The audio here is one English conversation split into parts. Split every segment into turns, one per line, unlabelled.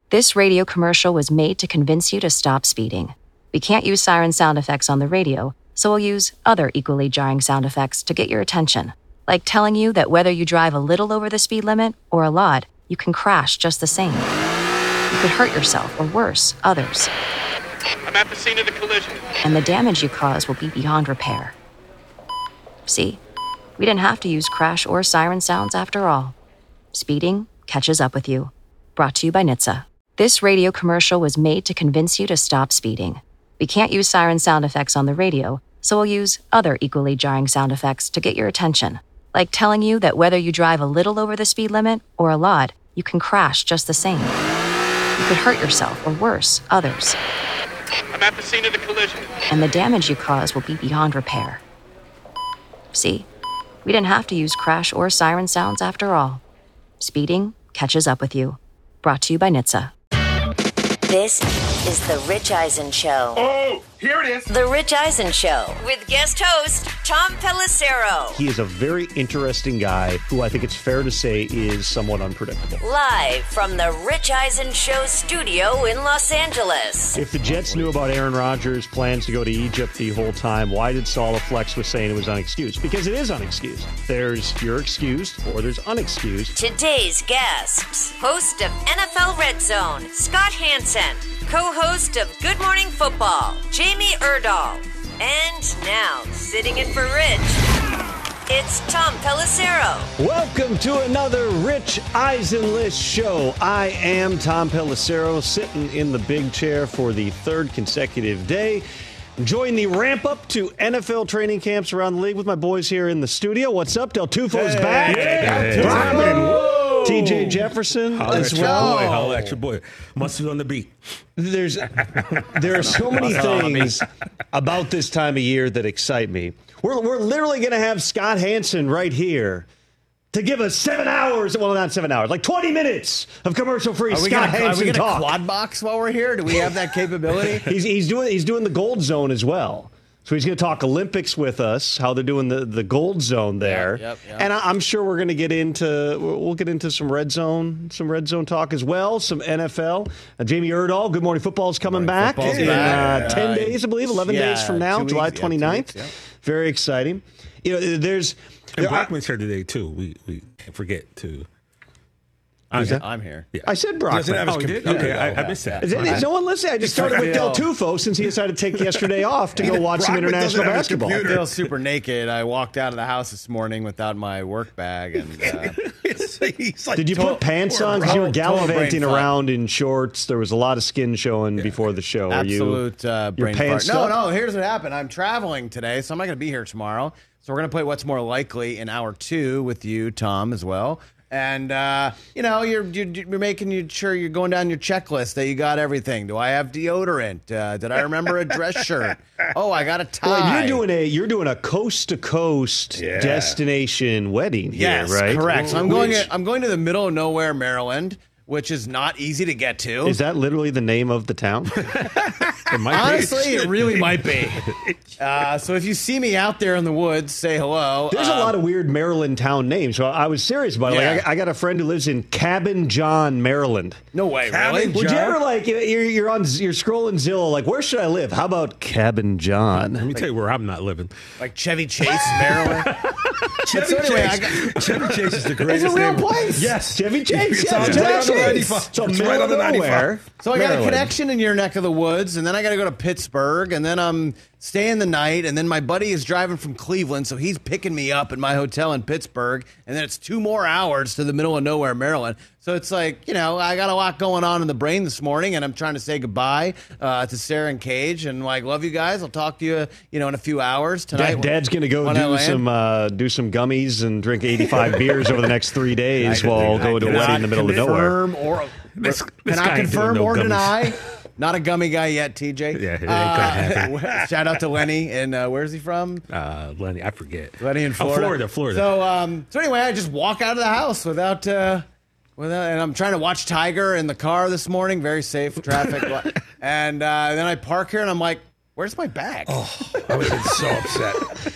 This radio commercial was made to convince you to stop speeding. We can't use siren sound effects on the radio, so we'll use other equally jarring sound effects to get your attention, like telling you that whether you drive a little over the speed limit or a lot, you can crash just the same. You could hurt yourself or worse, others.
I'm at the scene of the collision.
And the damage you cause will be beyond repair. See? We didn't have to use crash or siren sounds after all. Speeding catches up with you. Brought to you by NHTSA. This radio commercial was made to convince you to stop speeding. We can't use siren sound effects on the radio, so we'll use other equally jarring sound effects to get your attention, like telling you that whether you drive a little over the speed limit or a lot, you can crash just the same. You could hurt yourself or worse, others.
I'm at the scene of the collision.
And the damage you cause will be beyond repair. See? We didn't have to use crash or siren sounds after all. Speeding catches up with you. Brought to you by NHTSA.
This is The Rich Eisen Show.
Oh, here it is.
The Rich Eisen Show with guest host Tom Pelissero.
He is a very interesting guy who I think it's fair to say is somewhat unpredictable.
Live from The Rich Eisen Show studio in Los Angeles.
If the Jets knew about Aaron Rodgers' plans to go to Egypt the whole time, why did Salah Flex was saying it was unexcused? Because it is unexcused. There's you're excused or there's unexcused.
Today's guests, host of NFL Red Zone, Scott Hansen, co-host of Good Morning Football, Jamie Erdahl, and now, sitting in for Rich, it's Tom Pelissero.
Welcome to another Rich Eisen List show. I am Tom Pelissero, sitting in the big chair for the third consecutive day. Enjoying the ramp up to NFL training camps around the league with my boys here in the studio. What's up? Del Tufo's back. TJ Jefferson as well.
Holla at your boy. Mustard on the beat.
There are so many things about this time of year that excite me. We're literally going to have Scott Hansen right here to give us 7 hours. Well, not 7 hours, like 20 minutes of commercial-free Scott Hansen talk.
Are we going to quad box while we're here? Do we have that capability?
He's doing the Gold Zone as well. So he's going to talk Olympics with us, how they're doing the Gold Zone there.
Yep.
And I'm sure we're going to get into some Red Zone talk as well, some NFL. Jamie Erdahl, Good Morning Football is coming back in 10 days, I believe, 11 days from now, July 29th.
Yeah.
Very exciting. You know,
And Brockman's here today too. We can't forget to.
I'm here.
Yeah.
I said Brockman.
Oh, you did? Okay, I missed that.
Is no one listening? I just started with Del Tufo since he decided to take yesterday off to go watch some international basketball.
I feel super naked. I walked out of the house this morning without my work bag. And
did you put pants on? Because you were gallivanting around in shorts. There was a lot of skin showing before the show.
Absolute brain fart.
up?
No, here's what happened. I'm traveling today, so I'm not going to be here tomorrow. So we're going to play What's More Likely in hour 2 with you, Tom, as well. And, you're making sure you're going down your checklist that you got everything. Do I have deodorant? Did I remember a dress shirt? Oh, I got a tie.
Well, you're doing a coast to coast destination wedding here,
yes,
right?
Correct. So I'm going to the middle of nowhere, Maryland, which is not easy to get to.
Is that literally the name of the town?
Honestly, it really might be. So if you see me out there in the woods, say hello.
There's a lot of weird Maryland town names, so I was serious about it.
Yeah.
Like, I got a friend who lives in Cabin John, Maryland.
No way, really?
Would you ever you're scrolling Zillow, like, where should I live? How about Cabin John?
Let me tell you where I'm not living.
Like Chevy Chase, Maryland.
Chevy Chase is the greatest.
It's a real
name.
place.
Yes, Chevy Chase.
It's
Yes,
right on the
Chevy
95.
Chase. So
It's
middle
right on the
of
95.
nowhere.
So I got
Maryland.
a connection in your neck of the woods, and then I got to go to Pittsburgh, and then I'm staying the night, and then my buddy is driving from Cleveland, so he's picking me up at my hotel in Pittsburgh, and then it's 2 more hours to the middle of nowhere, Maryland. So it's like, I got a lot going on in the brain this morning, and I'm trying to say goodbye to Sarah and Cage, and love you guys. I'll talk to you, in a few hours tonight.
Dad's going to go do some gummies and drink 85 beers over the next 3 days while go to a wedding in the middle of nowhere.
Can I confirm or deny? Not a gummy guy yet, TJ.
Yeah, it ain't gonna happen.
Shout out to Lenny, and where's he from?
Lenny, I forget.
Lenny in Florida.
Florida.
So anyway, I just walk out of the house without, and I'm trying to watch Tiger in the car this morning. Very safe traffic, and then I park here, and I'm like, where's my bag?
I would have been so upset.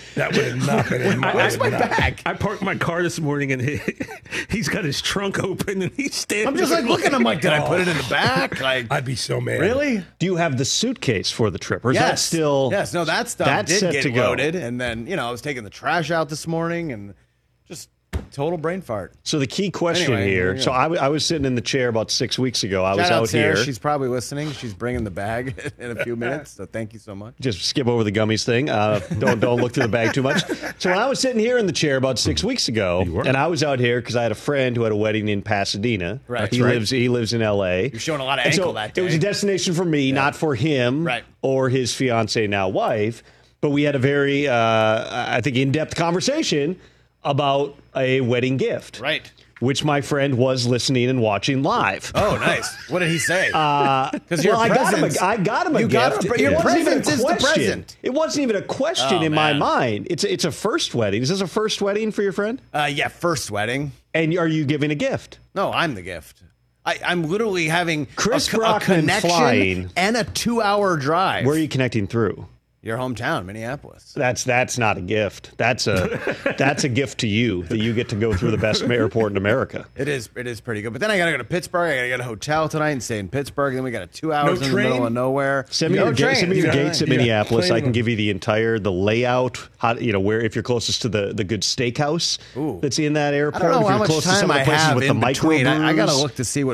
That would have not been in
Where's my bag?
I parked my car this morning and he's got his trunk open and he's standing.
I'm just like looking at him like, did I put it in the back? Like,
I'd be so mad.
really?
Do you have the suitcase for the trip, or is that
Yes.
still?
Yes, no, that stuff
that's
did
set
get
to go.
loaded. And then, I was taking the trash out this morning and just total brain fart.
So the key question
Anyway,
here.
yeah.
So I was sitting in the chair about 6 weeks ago. I was
Shout out
out
Sarah.
here.
She's probably listening. She's bringing the bag in a few minutes. So thank you so much.
Just skip over the gummies thing. Don't look through the bag too much. So when I was sitting here in the chair about 6 weeks ago,
You were?
and I was out here because I had a friend who had a wedding in Pasadena.
Right.
He
That's right.
lives in L.A.
You're showing a lot of
And
ankle
so
that day.
It was a destination for me, not for him
Right.
or his fiance, now wife. But we had a very, I think, in-depth conversation about a wedding gift.
Right.
Which my friend was listening and watching live.
Oh, nice. What did he say? Because
Well, I got him a gift.
Your
It wasn't even
present
a
is the
question.
present.
It wasn't even a question
Oh,
in my
man.
mind. It's a first wedding. Is this a first wedding for your friend?
Yeah, first wedding.
And are you giving a gift?
No, I'm the gift. I'm literally having
Chris
a
Brockman
connection
flying.
and a 2-hour drive.
Where are you connecting through?
Your hometown, Minneapolis.
That's not a gift. That's a gift to you that you get to go through the best airport in America.
It is pretty good. But then I got to go to Pittsburgh. I got to get a hotel tonight and stay in Pittsburgh. Then we got 2 hours in the middle of nowhere.
Send me
No
your,
train.
send me your
Yeah.
gates at
Yeah.
Minneapolis.
Plane
I can
them.
give you the layout. How, where if you're closest to the good steakhouse that's in that
I
airport.
don't know
if
how
you're
much
close to some
time
of the
I
places
have
with
in
the
between. I got to
microbrews.
look to see what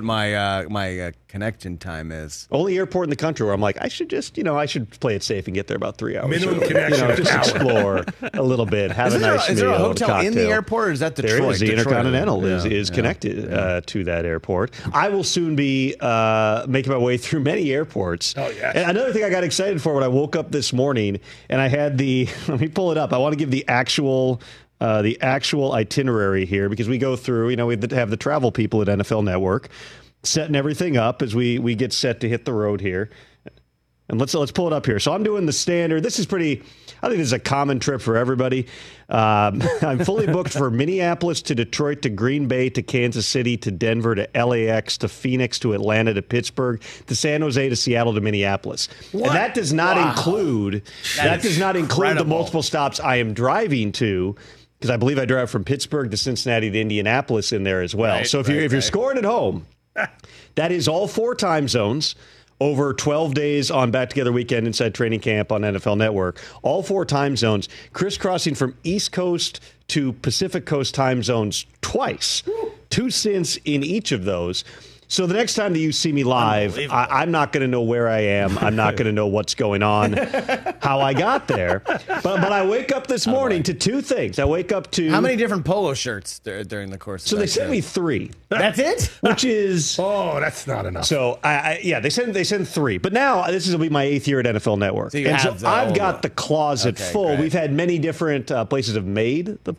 my connection time is.
Only airport in the country where I'm like, I should just, I should play it safe and get there about 3 hours.
Minimum
early.
connection
Just
hour.
explore a little bit, have a nice
is
meal,
there a
and
hotel in the
cocktail.
airport, or is that Detroit?
There is. The
Detroit.
Intercontinental
Yeah,
is
yeah.
connected to that airport. I will soon be making my way through many airports.
Oh, yes.
And another thing I got excited for when I woke up this morning, and I had let me pull it up. I want to give the actual itinerary here because we go through, we have the travel people at NFL Network setting everything up as we get set to hit the road here. And let's pull it up here. So I'm doing the standard. This is pretty, I think this is a common trip for everybody. I'm fully booked for Minneapolis to Detroit to Green Bay to Kansas City to Denver to LAX to Phoenix to Atlanta to Pittsburgh to San Jose to Seattle to Minneapolis.
What?
And that does not include
That is
the
incredible.
multiple stops I am driving to. Because I believe I drive from Pittsburgh to Cincinnati to Indianapolis in there as well.
Right,
so if you're scoring at home, that is all 4 time zones over 12 days on Back Together Weekend inside training camp on NFL Network. All 4 time zones, crisscrossing from East Coast to Pacific Coast time zones twice. 2 stints in each of those. So the next time that you see me live, I'm not going to know where I am. I'm not going to know what's going on, how I got there. But I wake up this morning to 2 things. I wake up to...
How many different polo shirts during the course of
So
that
they sent
trip?
me 3.
That's it?
Which is...
Oh, that's not enough.
So they send 3, but now this will be my 8th year at NFL Network,
So you
and
have
so I've
the-
got the closet
Okay,
full.
great.
We've had many different places have made the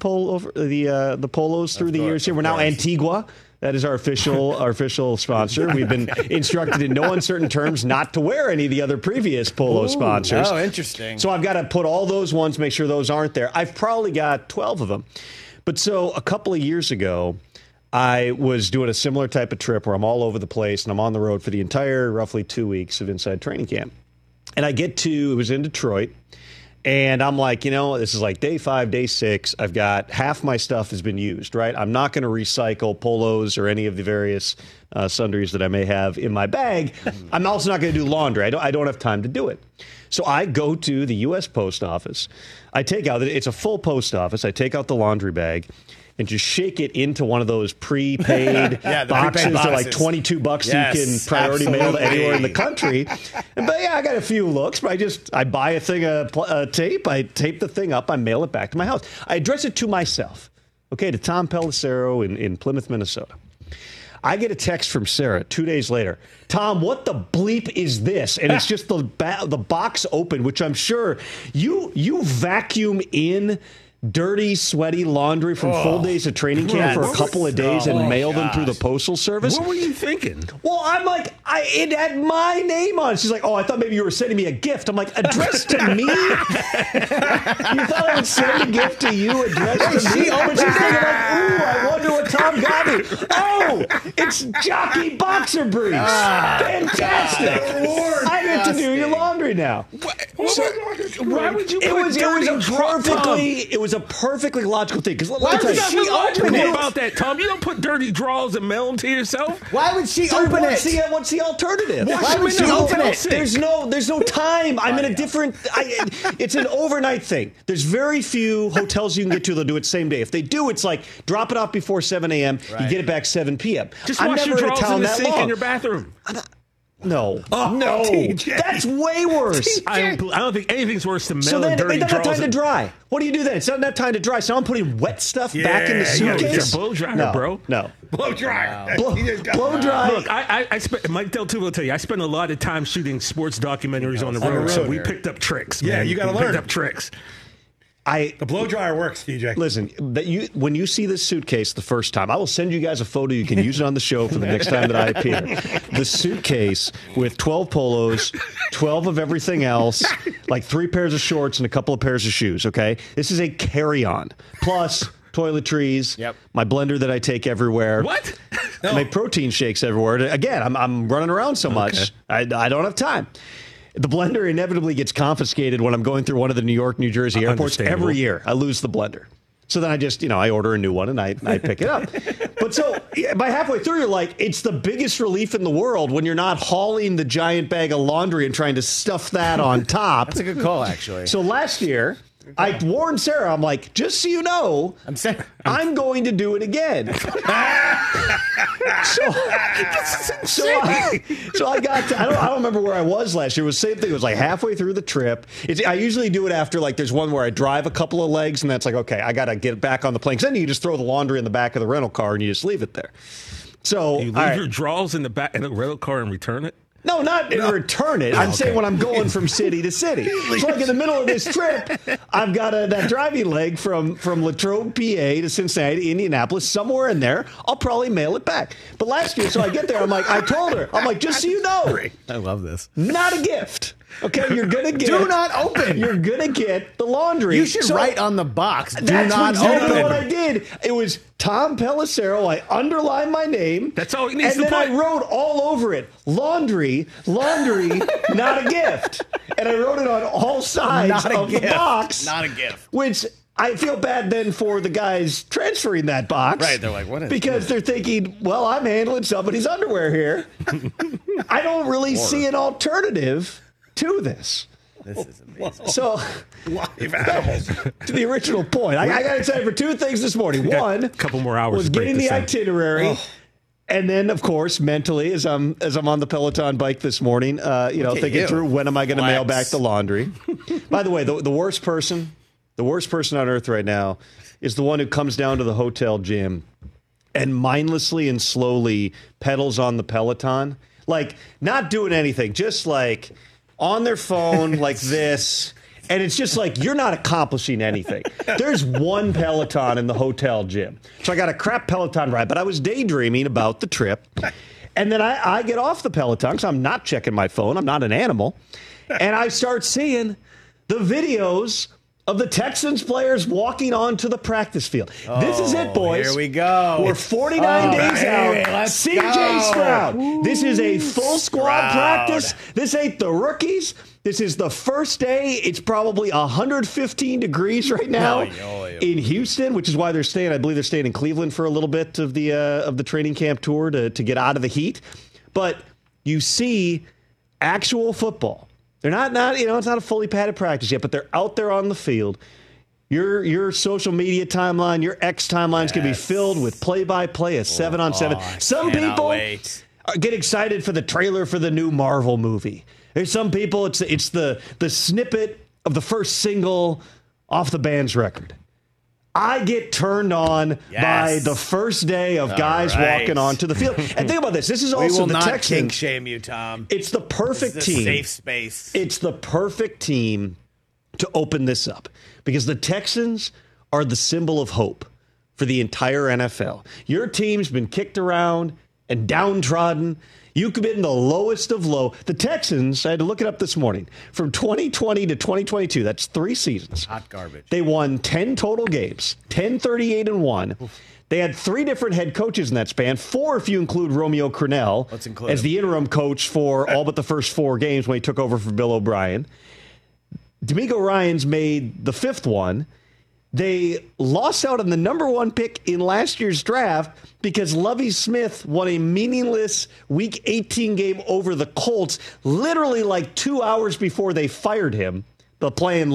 polos through the years. Here we're now
course.
Antigua. That is our official sponsor. We've been instructed in no uncertain terms not to wear any of the other previous polo sponsors.
Oh, interesting.
So I've got to put all those ones, make sure those aren't there. I've probably got 12 of them. But so a couple of years ago, I was doing a similar type of trip where I'm all over the place and I'm on the road for the entire roughly 2 weeks of inside training camp. And it was in Detroit. And I'm like, this is like day 5, day 6. I've got half my stuff has been used, right? I'm not going to recycle polos or any of the various sundries that I may have in my bag. I'm also not going to do laundry. I don't have time to do it. So I go to the U.S. Post Office. I take out, it's a full post office. I take out the laundry bag and just shake it into one of those prepaid
Yeah, the
boxes.
prepaid
They're like
boxes.
$22
Yes,
you can priority mail to anywhere in the
absolutely.
country. But yeah, I got a few looks, but I buy a thing of tape, I tape the thing up, I mail it back to my house. I address it to myself, to Tom Pelissero in Plymouth, Minnesota. I get a text from Sarah 2 days later. Tom, what the bleep is this? And it's just the box open, which I'm sure you vacuum in dirty, sweaty laundry from full days of training camp for a couple of days and mail them through the postal service.
What were you thinking?
Well, I'm like, It had my name on it. She's like, oh, I thought maybe you were sending me a gift. I'm like, addressed to me? You thought I would send a gift to you addressed to me? But she's thinking like, ooh, I wonder what Tom got me. Oh, it's jockey boxer briefs. Fantastic. I get to do your laundry now.
Why would you
It was a perfectly logical thing. Because
Why would she
open it?
About that, Tom? You don't put dirty drawers and mail them to yourself.
Why would she open it?
What's the alternative?
Why would she open it?
There's no time. I'm in a different. It's an overnight thing. There's very few hotels you can get to that'll do it same day. If they do, it's like drop it off before 7 a.m.
Right.
You get it back 7 p.m.
Just wash your drawers in the sink in your bathroom.
No,
TJ.
That's way worse.
I don't think anything's worse than
So
mailing
then
dirty
it doesn't have
drawers.
time to dry. What do you do then? It's not enough time to dry. So I'm putting wet stuff back in the
you gotta
suitcase.
get your blow dryer,
no,
bro.
No.
Blow dryer.
Blow dry.
Look, I spent. Mike Del Tufo will tell you. I spent a lot of time shooting sports documentaries on the road, so we picked up tricks.
Yeah,
man.
you gotta
We
learn.
picked up tricks.
The blow dryer works, TJ.
Listen, when you see this suitcase the first time, I will send you guys a photo. You can use it on the show for the next time that I appear. The suitcase with 12 polos, 12 of everything else, like 3 pairs of shorts and a couple of pairs of shoes, okay? This is a carry-on. Plus toiletries, my blender that I take everywhere.
What?
My protein shakes everywhere. Again, I'm running around so much, I don't have time. The blender inevitably gets confiscated when I'm going through one of the New York, New Jersey airports. Every year, I lose the blender. So then I just, I order a new one and I pick it up. But so by halfway through, you're like, it's the biggest relief in the world when you're not hauling the giant bag of laundry and trying to stuff that on top.
That's a good call, actually.
So last year, I warned Sarah, I'm like, just so you know, I'm going to do it again. So I got to, I don't remember where I was last year. It was the same thing. It was like halfway through the trip. I usually do it after, like, there's one where I drive a couple of legs, and that's like, okay, I got to get back on the plane. 'Cause then you just throw the laundry in the back of the rental car, and you just leave it there. So
You leave your drawers in the back in the rental car and return it?
No, not in return it. I'm saying when I'm going from city to city. So like in the middle of this trip, I've got that driving leg from Latrobe, PA to Cincinnati, Indianapolis, somewhere in there. I'll probably mail it back. But last year, so I get there, I told her, just so you know.
I love this.
Not a gift. Okay, you're going to get.
Do not open.
You're going to get the laundry.
You should write on the box, do
that's
not
exactly
open.
what I did. It was Tom Pelissero. I underlined my name.
That's all it needs
and
to
then
put.
I wrote all over it, laundry, not a gift. And I wrote it on all sides of the box.
Not a gift.
Which I feel bad then for the guys transferring that box.
Right, they're like, what is
because
this?
they're thinking, well, I'm handling somebody's underwear here. I don't really see an alternative to this.
This is amazing.
So,
Live animals.
to the original point, I got excited for 2 things this morning. One,
a couple more hours
was
to break
getting the
this in.
itinerary, and then, of course, mentally, as I'm on the Peloton bike this morning, thinking through when am I going to mail back the laundry. By the way, the worst person on earth right now is the one who comes down to the hotel gym and mindlessly and slowly pedals on the Peloton, like not doing anything, just like on their phone like this. And it's just like, you're not accomplishing anything. There's one Peloton in the hotel gym. So I got a crap Peloton ride, but I was daydreaming about the trip. And then I get off the Peloton because I'm not checking my phone. I'm not an animal. And I start seeing the videos of the Texans players walking onto the practice field. This is it, boys.
Here we go.
We're 49 days out.
Let's
CJ
go.
Stroud. This is a full squad practice. This ain't the rookies. This is the first day. It's probably 115 degrees right now in Houston, which is why they're staying. I believe they're staying in Cleveland for a little bit of the training camp tour to get out of the heat. But you see actual football. They're not it's not a fully padded practice yet, but they're out there on the field. Your social media timeline, your X timelines can be filled with play-by-play, a 7-on-7. Some people get excited for the trailer for the new Marvel movie. There's some people, it's the snippet of the first single off the band's record. I get turned on by the first day of guys walking onto the field. And think about this. This is also
we will
the
not
Texans.
kink shame you, Tom.
It's the perfect
this is
team.
a safe space.
It's the perfect team to open this up because the Texans are the symbol of hope for the entire NFL. Your team's been kicked around and downtrodden. You commit in the lowest of low. The Texans, I had to look it up this morning, from 2020 to 2022, that's 3 seasons.
Hot garbage.
They won 10 total games, 10, 38-1. They had 3 different head coaches in that span, 4 if you include Romeo Crennel as the interim coach for all but the first 4 games when he took over for Bill O'Brien. D'Amico Ryans made the 5th one. They lost out on the number 1 pick in last year's draft because Lovie Smith won a meaningless Week 18 game over the Colts literally like 2 hours before they fired him. The plane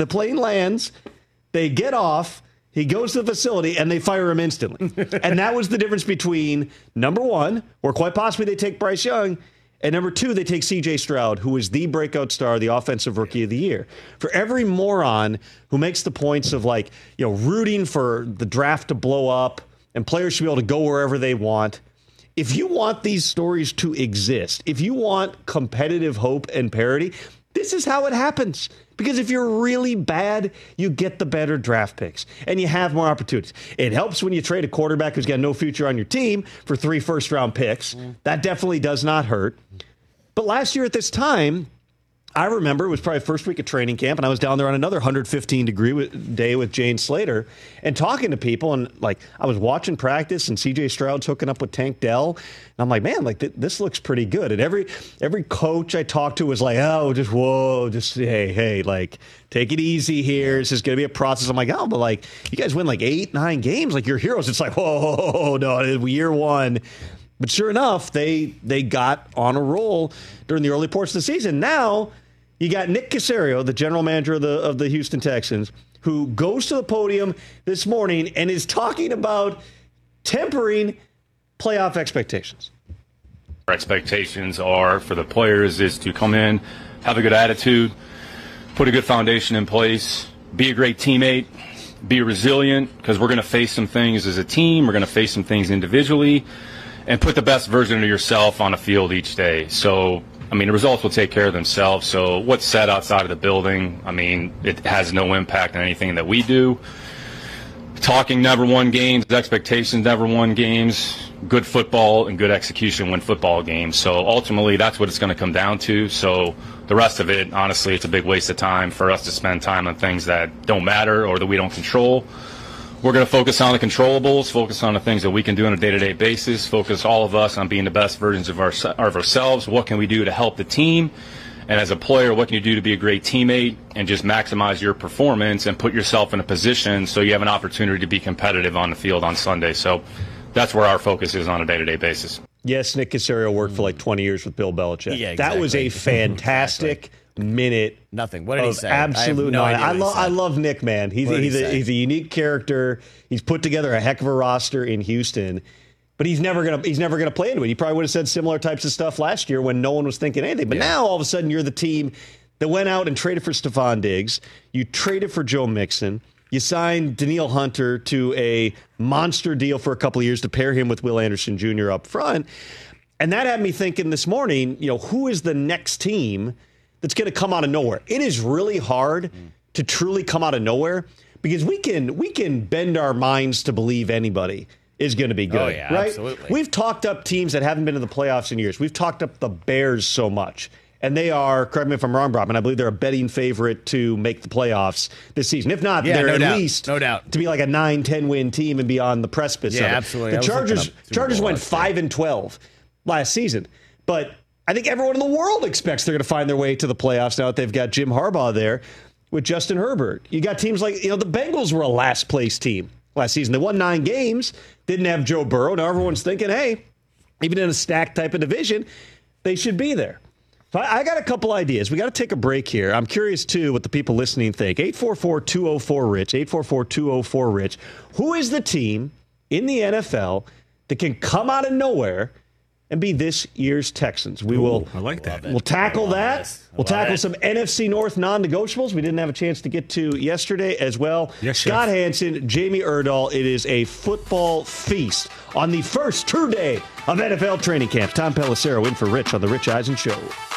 lands, they get off, he goes to the facility, and they fire him instantly. And that was the difference between, number 1, or quite possibly they take Bryce Young, and number 2, they take C.J. Stroud, who is the breakout star, the offensive rookie of the year. For every moron who makes the points of, like, rooting for the draft to blow up and players should be able to go wherever they want, if you want these stories to exist, if you want competitive hope and parity, this is how it happens. Because if you're really bad, you get the better draft picks and you have more opportunities. It helps when you trade a quarterback who's got no future on your team for 3 first-round picks. That definitely does not hurt. But last year at this time, I remember it was probably first week of training camp, and I was down there on another 115-degree day with Jane Slater and talking to people. And, like, I was watching practice, and C.J. Stroud's hooking up with Tank Dell. And I'm like, man, like, this looks pretty good. And every coach I talked to was like, oh, just hey, like, take it easy here. This is going to be a process. I'm like, oh, but, like, you guys win, like, 8, 9 games. Like, you're heroes. It's like, whoa, no, year 1. But sure enough, they got on a roll during the early portion of the season. Now you got Nick Caserio, the general manager of the Houston Texans, who goes to the podium this morning and is talking about tempering playoff expectations.
Our expectations are for the players is to come in, have a good attitude, put a good foundation in place, be a great teammate, be resilient, because we're going to face some things as a team, we're going to face some things individually, and put the best version of yourself on the field each day. So, I mean, the results will take care of themselves. So what's said outside of the building, I mean, it has no impact on anything that we do. Talking never won games, expectations never won games. Good football and good execution win football games. So ultimately, that's what it's going to come down to. So the rest of it, honestly, it's a big waste of time for us to spend time on things that don't matter or that we don't control. We're going to focus on the controllables, focus on the things that we can do on a day-to-day basis, focus all of us on being the best versions of ourselves. What can we do to help the team? And as a player, what can you do to be a great teammate and just maximize your performance and put yourself in a position so you have an opportunity to be competitive on the field on Sunday? So that's where our focus is on a day-to-day basis.
Yes, Nick Caserio worked for like 20 years with Bill Belichick.
Yeah, exactly.
That was a fantastic minute.
Nothing. What did he say?
Absolute
no
I love Nick, man. He's a unique character. He's put together a heck of a roster in Houston, but he's never gonna play into it. He probably would have said similar types of stuff last year when no one was thinking anything. But now all of a sudden you're the team that went out and traded for Stephon Diggs. You traded for Joe Mixon. You signed Danielle Hunter to a monster deal for a couple of years to pair him with Will Anderson Jr. up front. And that had me thinking this morning, who is the next team that's going to come out of nowhere? It is really hard to truly come out of nowhere because we can bend our minds to believe anybody is going to be good, right?
Absolutely.
We've talked up teams that haven't been in the playoffs in years. We've talked up the Bears so much. And they are, correct me if I'm wrong, Bob, and I believe they're a betting favorite to make the playoffs this season. If not, they're at least to be like a 9-10 win team and be on the precipice of it.
Absolutely.
The Chargers went 5-12 last season. But I think everyone in the world expects they're going to find their way to the playoffs now that they've got Jim Harbaugh there with Justin Herbert. You got teams like, the Bengals were a last place team last season. They won 9 games, didn't have Joe Burrow. Now everyone's thinking, hey, even in a stacked type of division, they should be there. So I got a couple ideas. We got to take a break here. I'm curious, too, what the people listening think. 844-204-RICH, 844-204-RICH. Who is the team in the NFL that can come out of nowhere and be this year's Texans? I
like that.
We'll tackle that. We'll tackle some NFC North non-negotiables we didn't have a chance to get to yesterday as well.
Yes,
Scott Hanson, Jamie Erdahl. It is a football feast on the first true day of NFL training camp. Tom Pelissero in for Rich on The Rich Eisen Show.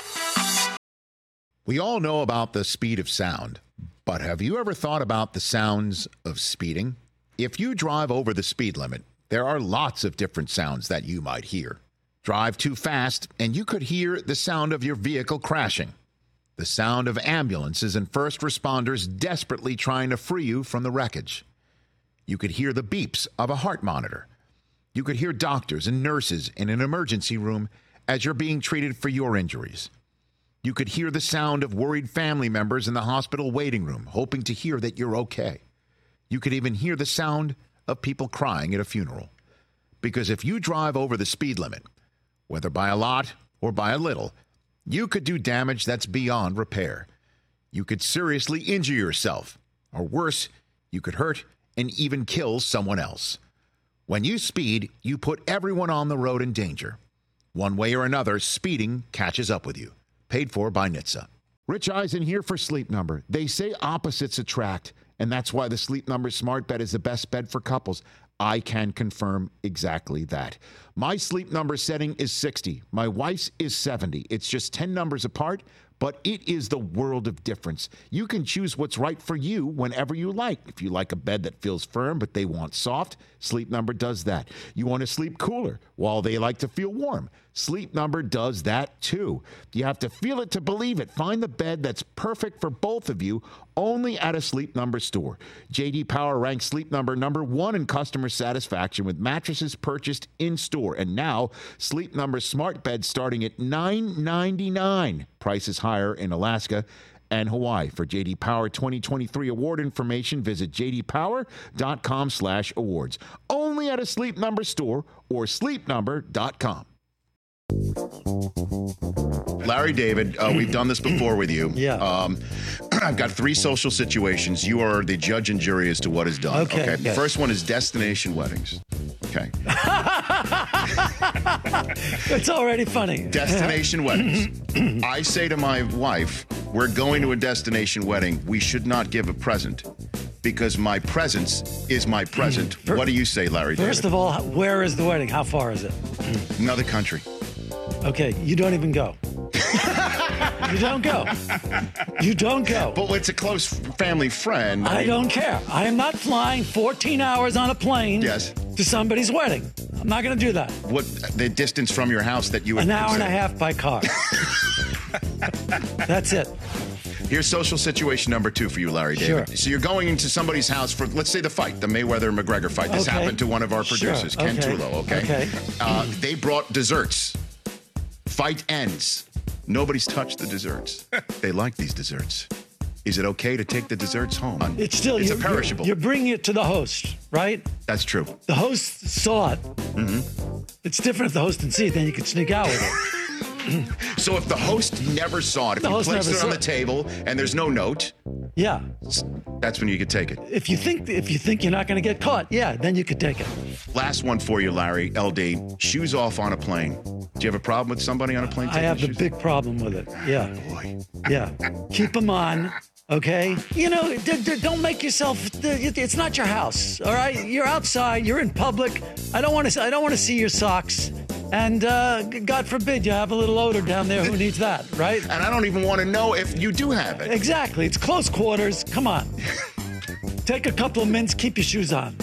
We all know about the speed of sound, but have you ever thought about the sounds of speeding? If you drive over the speed limit, there are lots of different sounds that you might hear. Drive too fast, and you could hear the sound of your vehicle crashing. The sound of ambulances and first responders desperately trying to free you from the wreckage. You could hear the beeps of a heart monitor. You could hear doctors and nurses in an emergency room as you're being treated for your injuries. You could hear the sound of worried family members in the hospital waiting room, hoping to hear that you're okay. You could even hear the sound of people crying at a funeral. Because if you drive over the speed limit, whether by a lot or by a little, you could do damage that's beyond repair. You could seriously injure yourself, or worse, you could hurt and even kill someone else. When you speed, you put everyone on the road in danger. One way or another, speeding catches up with you. Paid for by NHTSA. Rich Eisen here for Sleep Number. They say opposites attract, and that's why the Sleep Number Smart Bed is the best bed for couples. I can confirm exactly that. My Sleep Number setting is 60. My wife's is 70. It's just 10 numbers apart, but it is the world of difference. You can choose what's right for you whenever you like. If you like a bed that feels firm, but they want soft, Sleep Number does that. You want to sleep cooler while they like to feel warm. Sleep Number does that too. You have to feel it to believe it. Find the bed that's perfect for both of you only at a Sleep Number store. J.D. Power ranks Sleep Number #1 in customer satisfaction with mattresses purchased in-store. And now, Sleep Number Smart Bed starting at $9.99. Prices higher in Alaska and Hawaii. For J.D. Power 2023 award information, visit jdpower.com/awards. Only at a Sleep Number store or sleepnumber.com.
Larry David, we've done this before with you.
Yeah.
I've got 3 social situations. You are the judge and jury as to what is done.
Okay.
The first one is destination weddings. Okay.
It's already funny.
Destination weddings. I say to my wife, we're going to a destination wedding. We should not give a present because my presence is my present. What do you say, Larry David?
First of all, where is the wedding? How far is it?
Another country.
Okay, you don't even go. You don't go. You don't go.
But it's a close family friend.
I don't care. I am not flying 14 hours on a plane to somebody's wedding. I'm not going to do that.
What the distance from your house that you would
An hour and a half by car. That's it.
Here's social situation number 2 for you, Larry David.
Sure.
So you're going into somebody's house for, let's say, the fight, the Mayweather-McGregor fight. This happened to one of our producers, Ken Tulo, okay? They brought desserts. Fight ends. Nobody's touched the desserts. They like these desserts. Is it okay to take the desserts home?
It's
a perishable.
You're bringing it to the host, right?
That's true.
The host saw it.
Mm-hmm.
It's different if the host didn't see it, then you could sneak out with it.
So if the host never saw it, if you placed it on the table and there's no note, that's when you could take it.
If you think you're not going to get caught, then you could take it.
Last one for you, Larry. LD, shoes off on a plane. Do you have a problem with somebody on a plane?
I have a big problem with it. Yeah.
Oh, boy.
Yeah. Keep them on. Okay, you know, don't make yourself. It's not your house, all right. You're outside. You're in public. I don't want to see your socks. And God forbid you have a little odor down there. Who needs that, right?
And I don't even want to know if you do have it.
Exactly. It's close quarters. Come on. Take a couple of minutes. Keep your shoes on.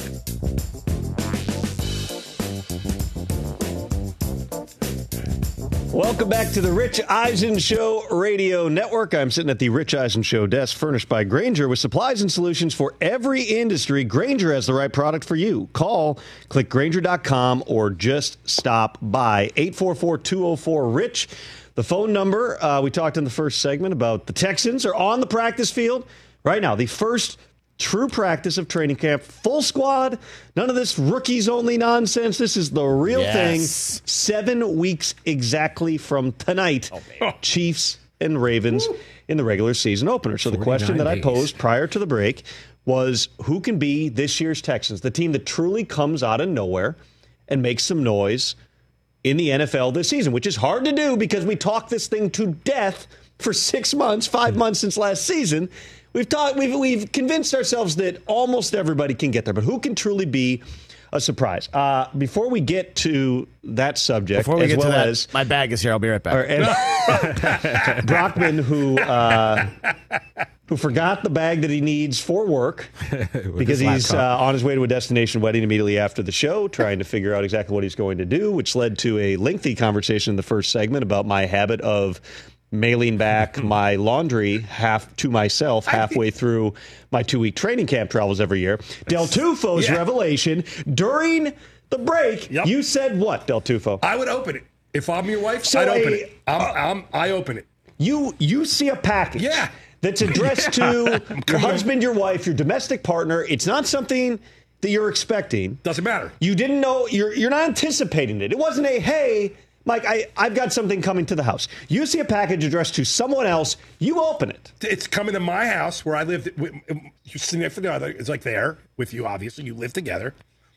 Welcome back to the Rich Eisen Show Radio Network. I'm sitting at the Rich Eisen Show desk, furnished by Grainger, with supplies and solutions for every industry. Grainger has the right product for you. Click Grainger.com, or just stop by. 844-204-RICH. The phone number, we talked in the first segment about the Texans are on the practice field right now. The first true practice of training camp, full squad, none of this rookies only nonsense. This is the real thing. 7 weeks exactly from tonight, Chiefs and Ravens in the regular season opener. So the question that I posed prior to the break was, who can be this year's Texans, the team that truly comes out of nowhere and makes some noise in the NFL this season, which is hard to do because we talked this thing to death for 6 months, 5 months since last season. We've convinced ourselves that almost everybody can get there, but who can truly be a surprise? Before we get to that subject,
my bag is here. I'll be right back.
Brockman, who who forgot the bag that he needs for work because he's on his way to a destination wedding immediately after the show, trying to figure out exactly what he's going to do, which led to a lengthy conversation in the first segment about my habit of mailing back my laundry to myself halfway through my 2-week training camp travels every year. Del Tufo's revelation during the break. You said what, Del Tufo?
I would open it. If I'm your wife, I'd open it. I open it.
You see a package that's addressed to your husband, your wife, your domestic partner. It's not something that you're expecting.
Doesn't matter.
You didn't know. You're not anticipating it. It wasn't a, hey, Mike, I've got something coming to the house. You see a package addressed to someone else. You open it.
It's coming to my house where I lived. Your significant other is like there with you, obviously. You live together.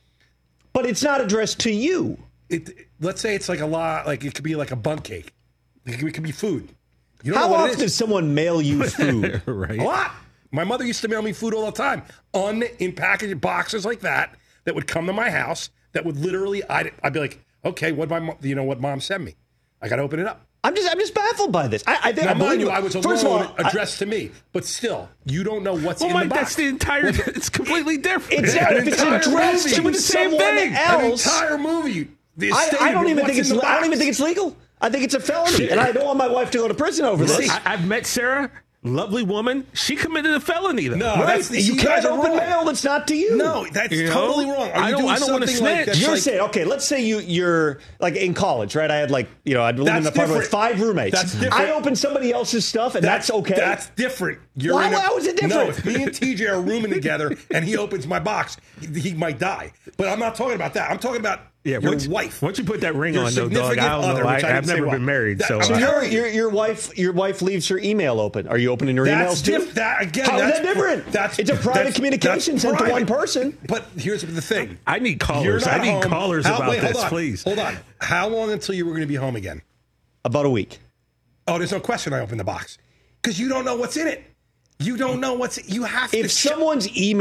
But it's not addressed to you.
Let's say it's like a lot, like it could be like a bunk cake. It could be food. You don't
How
know what
often does someone mail you food?
Right.
A lot. My mother used to mail me food all the time, in packaged boxes like that would come to my house. That would literally, I'd be like, okay, what mom sent me? I got to open it up.
I'm just baffled by this. I think
now, mind you, I was alone,
first of all,
addressed to me, but still, you don't know what's in the box.
That's the entire. It's completely different.
It's addressed to someone else.
An entire movie.
I don't even think it's legal. I think it's a felony, and I don't want my wife to go to prison over this.
I've met Sarah. Lovely woman. She committed a felony, though.
No,
right? You can't open mail that's not to you.
No, that's totally wrong.
I don't want to snitch.
Like
you're saying, okay, let's say you're like in college, right? I had I'd live in an apartment with 5 roommates.
That's different.
I open somebody else's stuff, and that's okay?
That's different.
How is it different?
No, if me and TJ are rooming together and he opens my box, he might die. But I'm not talking about that. I'm talking about your wife.
Once you put that ring
your
on, though, dog, I don't know. I've never been married, so
your wife leaves her email open. Are you opening her emails too? How is that different? It's a private communication sent to one person.
But here's the thing:
I need callers. I need callers about this, please.
Hold on. How long until you were going to be home again?
About a week.
Oh, there's no question. I opened the box because you don't know what's in it. You don't know you have to.
If someone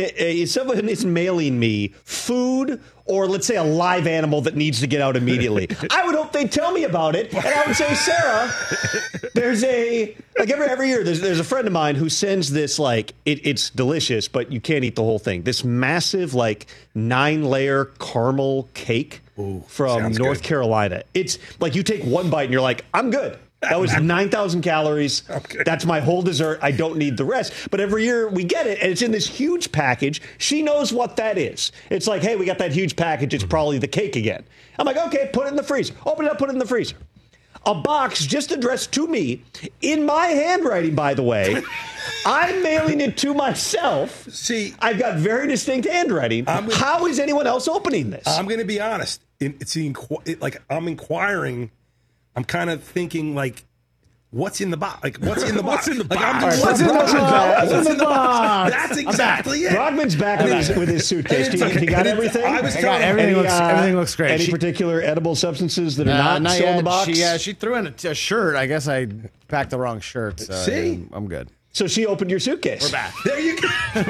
is mailing me food or let's say a live animal that needs to get out immediately, I would hope they'd tell me about it. And I would say, Sarah, there's every year, there's a friend of mine who sends this, it's delicious, but you can't eat the whole thing. This massive, 9-layer caramel cake from North Carolina. It's like you take one bite and you're like, I'm good. That was 9,000 calories. Okay. That's my whole dessert. I don't need the rest. But every year we get it, and it's in this huge package. She knows what that is. It's like, hey, we got that huge package. It's probably the cake again. I'm like, okay, put it in the freezer. Open it up, put it in the freezer. A box just addressed to me, in my handwriting, by the way. I'm mailing it to myself.
See,
I've got very distinct handwriting. How is anyone else opening this?
I'm going to be honest. I'm inquiring. I'm kind of thinking what's in the box? What's in the box?
What's in the box?
What's in the box? That's exactly it.
Rodman's back with his suitcase. He got everything?
Everything looks great.
Any particular edible substances that are not still in the box?
She threw in a shirt. I guess I packed the wrong shirt. So
See?
I'm good.
So she opened your suitcase.
We're back.
There you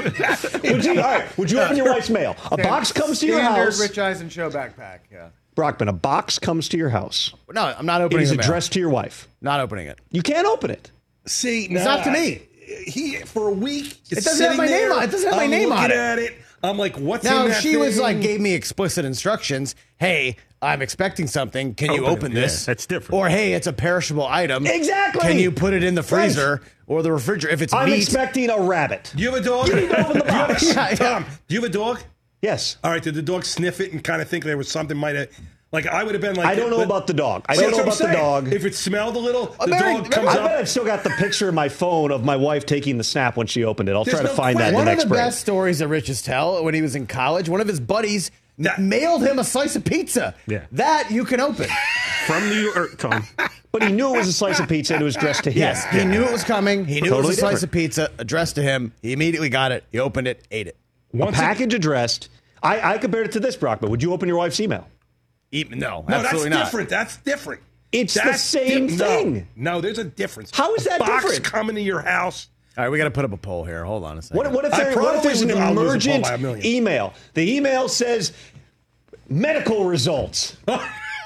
go.
Would you open your wife's mail? A box comes to your house.
Rich Eisen show backpack, yeah.
Brockman, a box comes to your house.
No, I'm not opening it.
It is addressed to your wife.
Not opening it.
You can't open it.
See,
it's not to me.
For a week,
it doesn't have my name on it. It doesn't have my name on it.
I'm looking at it. I'm like, what's in that
Now, she
thing?
was gave me explicit instructions. Hey, I'm expecting something. Can you open this?
Yeah, that's different.
Or, hey, it's a perishable item.
Exactly.
Can you put it in the freezer or the refrigerator? If it's
I'm
meat.
expecting a rabbit.
Do you have a dog?
You need to open the box.
Tom, do you have a dog?
Yes.
All right, did the dog sniff it and kind of think there was something might have... I would have been like...
I don't know about the dog. I don't know about the dog.
If it smelled a little, the dog comes
I
up.
bet I've still got the picture in my phone of my wife taking the snap when she opened it. I'll try to find that in the next break.
One of the best stories that Rich's tell when he was in college, one of his buddies mailed him a slice of pizza.
Yeah.
That you can open.
From New York, Tom.
But he knew it was a slice of pizza and it was addressed to him.
Yes, he knew it was coming. He knew
Totally
it was a slice
different.
of pizza addressed to him. He immediately got it. He opened it, ate it.
A package addressed. I compared it to this, Brockman. Would you open your wife's email?
No,
that's
absolutely not.
different. That's different.
It's the same thing.
No, there's a difference.
How is that
box
different?
Coming to your house.
All right, we got to put up a poll here. Hold on a second.
What if there's an emergent
email?
email? The email says medical results.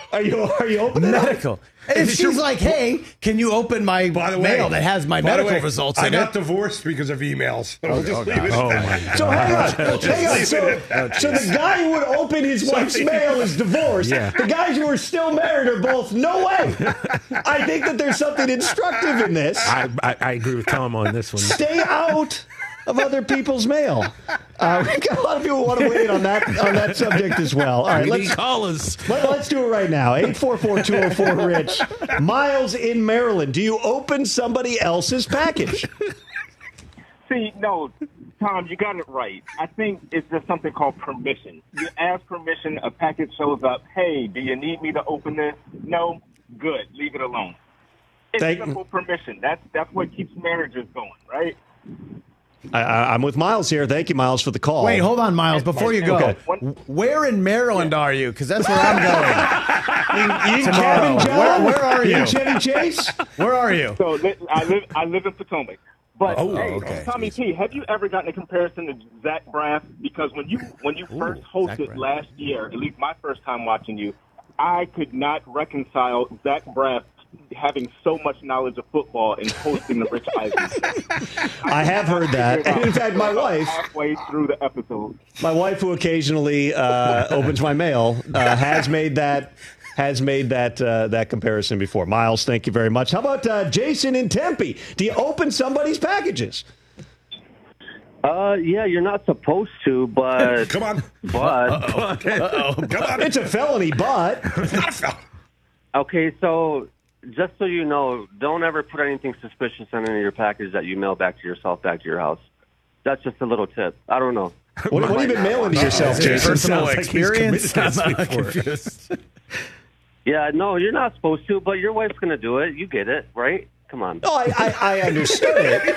Are you opening
medical? If she's like, hey, can you open my mail that has my medical results in it?
I got divorced because of emails. We'll just leave it
Oh,
at
my
that.
So hang on. So the guy who would open his wife's mail is divorced.
Yeah.
The guys who are still married are both, no way. I think that there's something instructive in this.
I agree with Tom on this one.
Stay out of other people's mail. We've got a lot of people who want to weigh in on that subject as well. All right, let's
call us.
Let's do it right now. 844-204-RICH. Miles in Maryland. Do you open somebody else's package?
See, no, Tom, you got it right. I think it's just something called permission. You ask permission, a package shows up. Hey, do you need me to open this? No? Good. Leave it alone. It's simple permission. That's what keeps marriages going, right?
I'm with Miles here. Thank you, Miles, for the call.
Wait, hold on, Miles. Before you go, where in Maryland are you? Because that's where I'm going. Tomorrow. Where are you?
Chevy Chase?
Where are you?
So I live in Potomac. But
okay.
Tommy P, have you ever gotten a comparison to Zach Braff? Because when you first hosted last year, at least my first time watching you, I could not reconcile Zach Braff having so much knowledge of football and hosting the Rich Eisen.
I have heard that. And in fact, my wife,
halfway through the episode,
who occasionally opens my mail, has made that comparison before. Miles, thank you very much. How about Jason in Tempe? Do you open somebody's packages?
Yeah, you're not supposed to, but
come on.
But
come on.
It's a felony, but
it's not a felony.
Okay, so just so you know, don't ever put anything suspicious in any of your package that you mail back to yourself, back to your house. That's just a little tip. I don't know.
What have you been mailing to yourself, Jason?
Personal experience?
Yeah, no, you're not supposed to, but your wife's going to do it. You get it, right? Come on.
No, I understood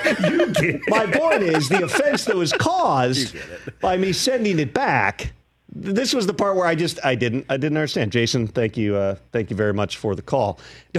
it. My point is the offense that was caused by me sending it back. This was the part where I didn't understand. Jason, thank you very much for the call.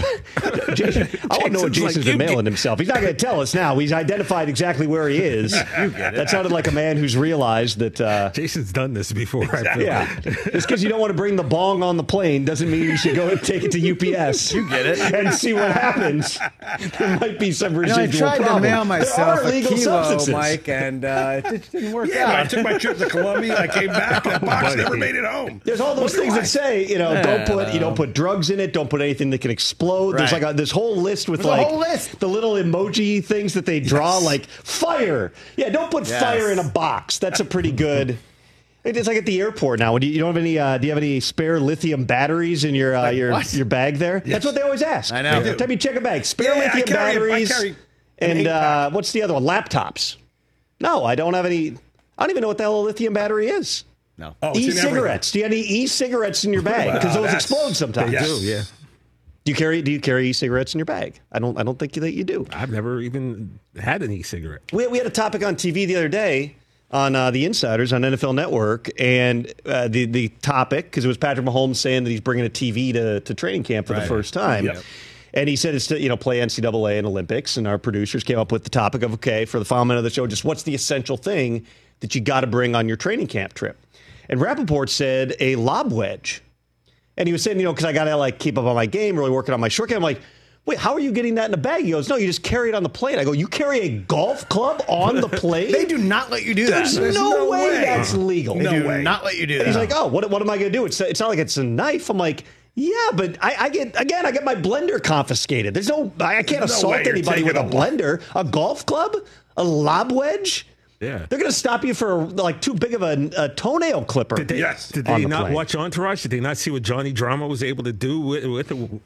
Jason, I want to know what Jason's been mailing himself. He's not going to tell us now. He's identified exactly where he is.
You get it.
That sounded like a man who's realized that
Jason's done this before.
Exactly. Yeah, just because you don't want to bring the bong on the plane doesn't mean you should go and take it to UPS.
You get it,
and see what happens. There might be some residual
I tried
problem.
to mail myself
there are legal
a kilo,
substances.
Mike, and it just didn't work
Yeah,
out.
I took my trip to Colombia. I came back. That box never made it home.
There's all those things that say, don't put drugs in it, don't put anything that can explode. There's
Right.
like this whole list with
There's a whole list.
the little emoji things that they draw,
Yes.
like fire. Yeah, don't put
Yes.
fire in a box. That's a pretty good. It's like at the airport now. You don't have any? Do you have any spare lithium batteries in your your bag there?
Yes.
That's what they always ask.
I know.
Every time you check a bag, spare
Yeah, I
lithium
carry- I
batteries.
carry an
And what's the other one? Laptops. No, I don't have any. I don't even know what the hell a lithium battery is.
No.
Oh, it's in
E-cigarettes. Do you have any e-cigarettes in your bag? Because those explode sometimes.
Yes.
Do, yeah.
Do you carry e-cigarettes in your bag? I don't think that you do.
I've never even had an e-cigarette.
We had a topic on TV the other day on the Insiders on NFL Network, and the topic, because it was Patrick Mahomes saying that he's bringing a TV to training camp for the first time.
Yep.
And he said it's to play NCAA and Olympics, and our producers came up with the topic of, okay, for the final minute of the show, just what's the essential thing that you got to bring on your training camp trip? And Rappaport said a lob wedge. And he was saying, because I got to keep up on my game, really working on my short game. I'm like, wait, how are you getting that in a bag? He goes, no, you just carry it on the plane. I go, you carry a golf club on the plane?
They do not let you do that.
There's no way that's legal.
They do not let you do that.
And he's like, oh, what am I going to do? It's not like it's a knife. I'm like, yeah, but I get my blender confiscated. I can't assault anybody with a blender. A golf club? A lob wedge?
Yeah.
They're going to stop you for too big of a toenail clipper.
Did they not watch Entourage? Did they not see what Johnny Drama was able to do with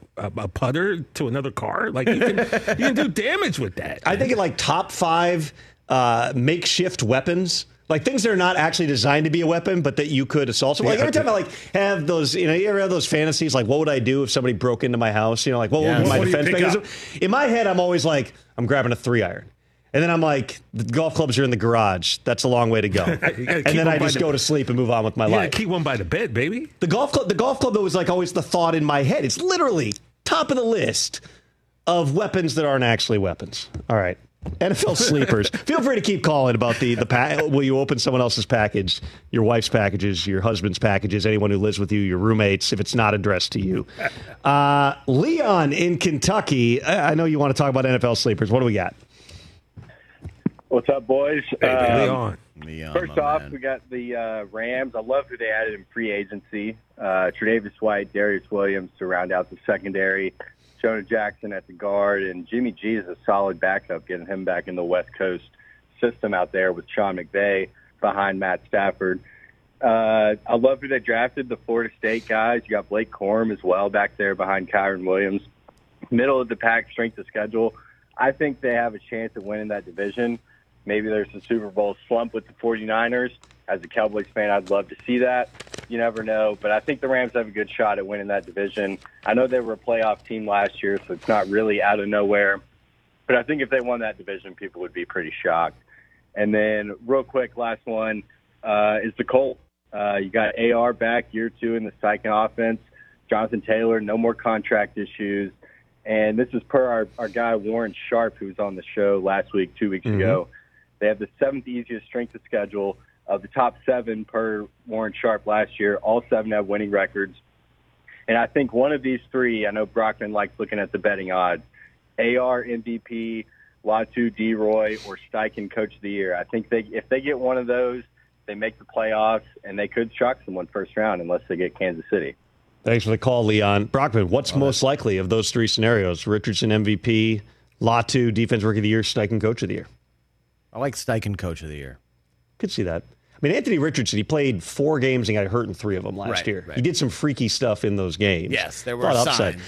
a putter to another car? You can do damage with that.
I think in top 5 makeshift weapons, things that are not actually designed to be a weapon, but that you could assault someone. Every time I have those, you ever have those fantasies, what would I do if somebody broke into my house? What would be my defense mechanism? In my head, I'm always I'm grabbing a 3-iron. And then I'm like, the golf clubs are in the garage. That's a long way to go. And then I just go to sleep and move on with my life.
Keep one by the bed, baby.
The golf club that was always the thought in my head. It's literally top of the list of weapons that aren't actually weapons. All right. NFL sleepers. Feel free to keep calling about the will you open someone else's package, your wife's packages, your husband's packages, anyone who lives with you, your roommates, if it's not addressed to you. Leon in Kentucky. I know you want to talk about NFL sleepers. What do we got?
What's up, boys?
Leon.
First off, we got the Rams. I love who they added in free agency. Tre'Davious White, Darius Williams to round out the secondary. Jonah Jackson at the guard, and Jimmy G is a solid backup, getting him back in the West Coast system out there with Sean McVay behind Matt Stafford. I love who they drafted, the Florida State guys. You got Blake Corum as well back there behind Kyron Williams. Middle of the pack, strength of schedule. I think they have a chance of winning that division. Maybe there's a Super Bowl slump with the 49ers. As a Cowboys fan, I'd love to see that. You never know. But I think the Rams have a good shot at winning that division. I know they were a playoff team last year, so it's not really out of nowhere. But I think if they won that division, people would be pretty shocked. And then real quick, last one is the Colts. You got AR back, year 2 in the Steichen offense. Jonathan Taylor, no more contract issues. And this is per our guy Warren Sharp, who was on the show last week, 2 weeks ago. They have the 7th easiest strength of schedule. Of the top 7 per Warren Sharp last year, all 7 have winning records. And I think one of these 3, I know Brockman likes looking at the betting odds, AR MVP, Latu D-Roy, or Steichen Coach of the Year. I think if they get one of those, they make the playoffs, and they could shock someone first round unless they get Kansas City.
Thanks for the call, Leon. Brockman, what's most likely of those 3 scenarios? Richardson MVP, Latu Defense Rookie of the Year, Steichen Coach of the Year?
I like Steichen Coach of the Year.
Could see that. I mean, Anthony Richardson, he played 4 games and got hurt in 3 of them last year. Right. He did some freaky stuff in those games.
Yes, there were signs.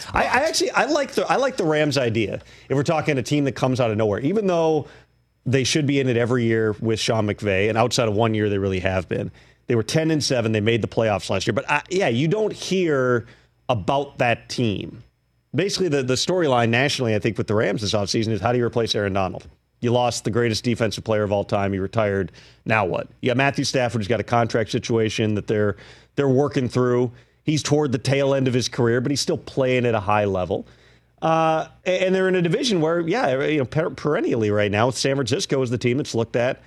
I like the Rams idea. If we're talking a team that comes out of nowhere, even though they should be in it every year with Sean McVay, and outside of 1 year, they really have been. They were 10-7. They made the playoffs last year. But you don't hear about that team. Basically, the storyline nationally, I think, with the Rams this offseason is how do you replace Aaron Donald? You lost the greatest defensive player of all time. He retired. Now what? You got Matthew Stafford, who's got a contract situation that they're working through. He's toward the tail end of his career, but he's still playing at a high level. And they're in a division where, perennially right now, San Francisco is the team that's looked at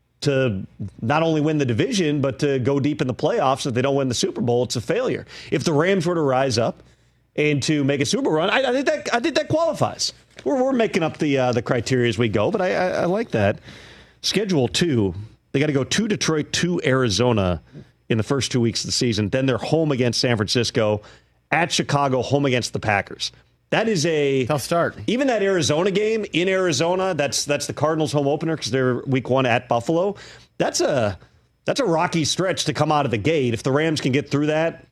to not only win the division, but to go deep in the playoffs. If they don't win the Super Bowl, it's a failure. If the Rams were to rise up and to make a Super run, I think that qualifies. We're making up the criteria as we go, but I like that. Schedule 2, they got to go to Detroit, to Arizona in the first 2 weeks of the season. Then they're home against San Francisco, at Chicago, home against the Packers. That is a
tough start.
Even that Arizona game in Arizona, that's the Cardinals' home opener because they're week 1 at Buffalo. That's a rocky stretch to come out of the gate. If the Rams can get through that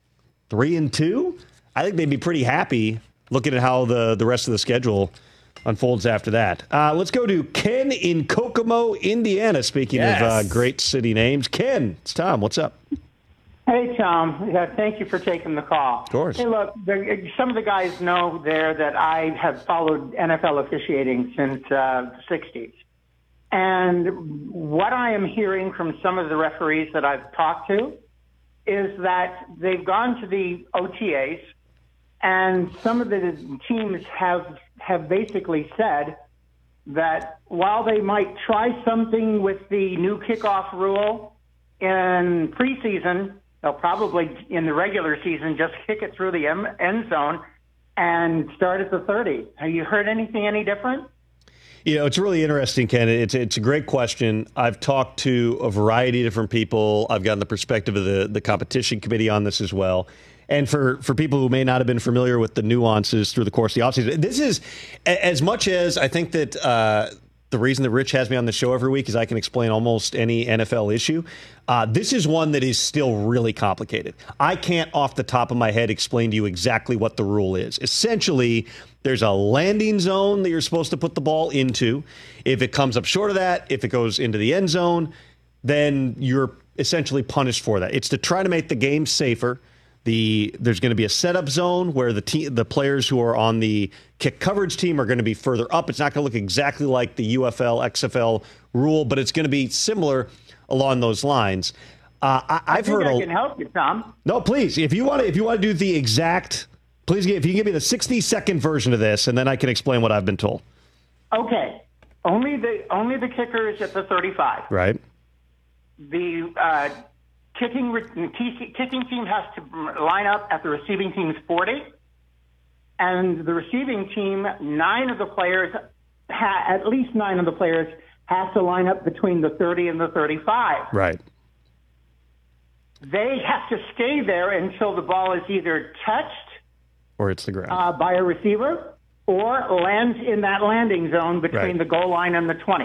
3-2, I think they'd be pretty happy looking at how the rest of the schedule unfolds after that. Let's go to Ken in Kokomo, Indiana. Speaking of great city names. Ken, it's Tom. What's up?
Hey, Tom. Thank you for taking the call.
Of course.
Hey, look, some of the guys know there that I have followed NFL officiating since the 60s. And what I am hearing from some of the referees that I've talked to is that they've gone to the OTAs, and some of the teams have basically said that while they might try something with the new kickoff rule in preseason, they'll probably, in the regular season, just kick it through the end zone and start at the 30. Have you heard anything any different?
It's really interesting, Ken. It's a great question. I've talked to a variety of different people. I've gotten the perspective of the competition committee on this as well. And for people who may not have been familiar with the nuances through the course of the offseason, this is as much as I think that the reason that Rich has me on the show every week is I can explain almost any NFL issue. This is one that is still really complicated. I can't off the top of my head explain to you exactly what the rule is. Essentially, there's a landing zone that you're supposed to put the ball into. If it comes up short of that, if it goes into the end zone, then you're essentially punished for that. It's to try to make the game safer. There's going to be a setup zone where the players who are on the kick coverage team are going to be further up. It's not going to look exactly like the UFL, XFL rule, but it's going to be similar along those lines. I
can help you, Tom.
No, please. If you want to do the exact, please. If you can give me the 60-second version of this, and then I can explain what I've been told.
Okay. Only the kicker is at the 35.
Right.
The kicking team has to line up at the receiving team's 40, and the receiving team, at least 9 of the players have to line up between the 30 and the 35.
Right.
They have to stay there until the ball is either touched
or it's the ground
by a receiver or lands in that landing zone between the goal line and the 20.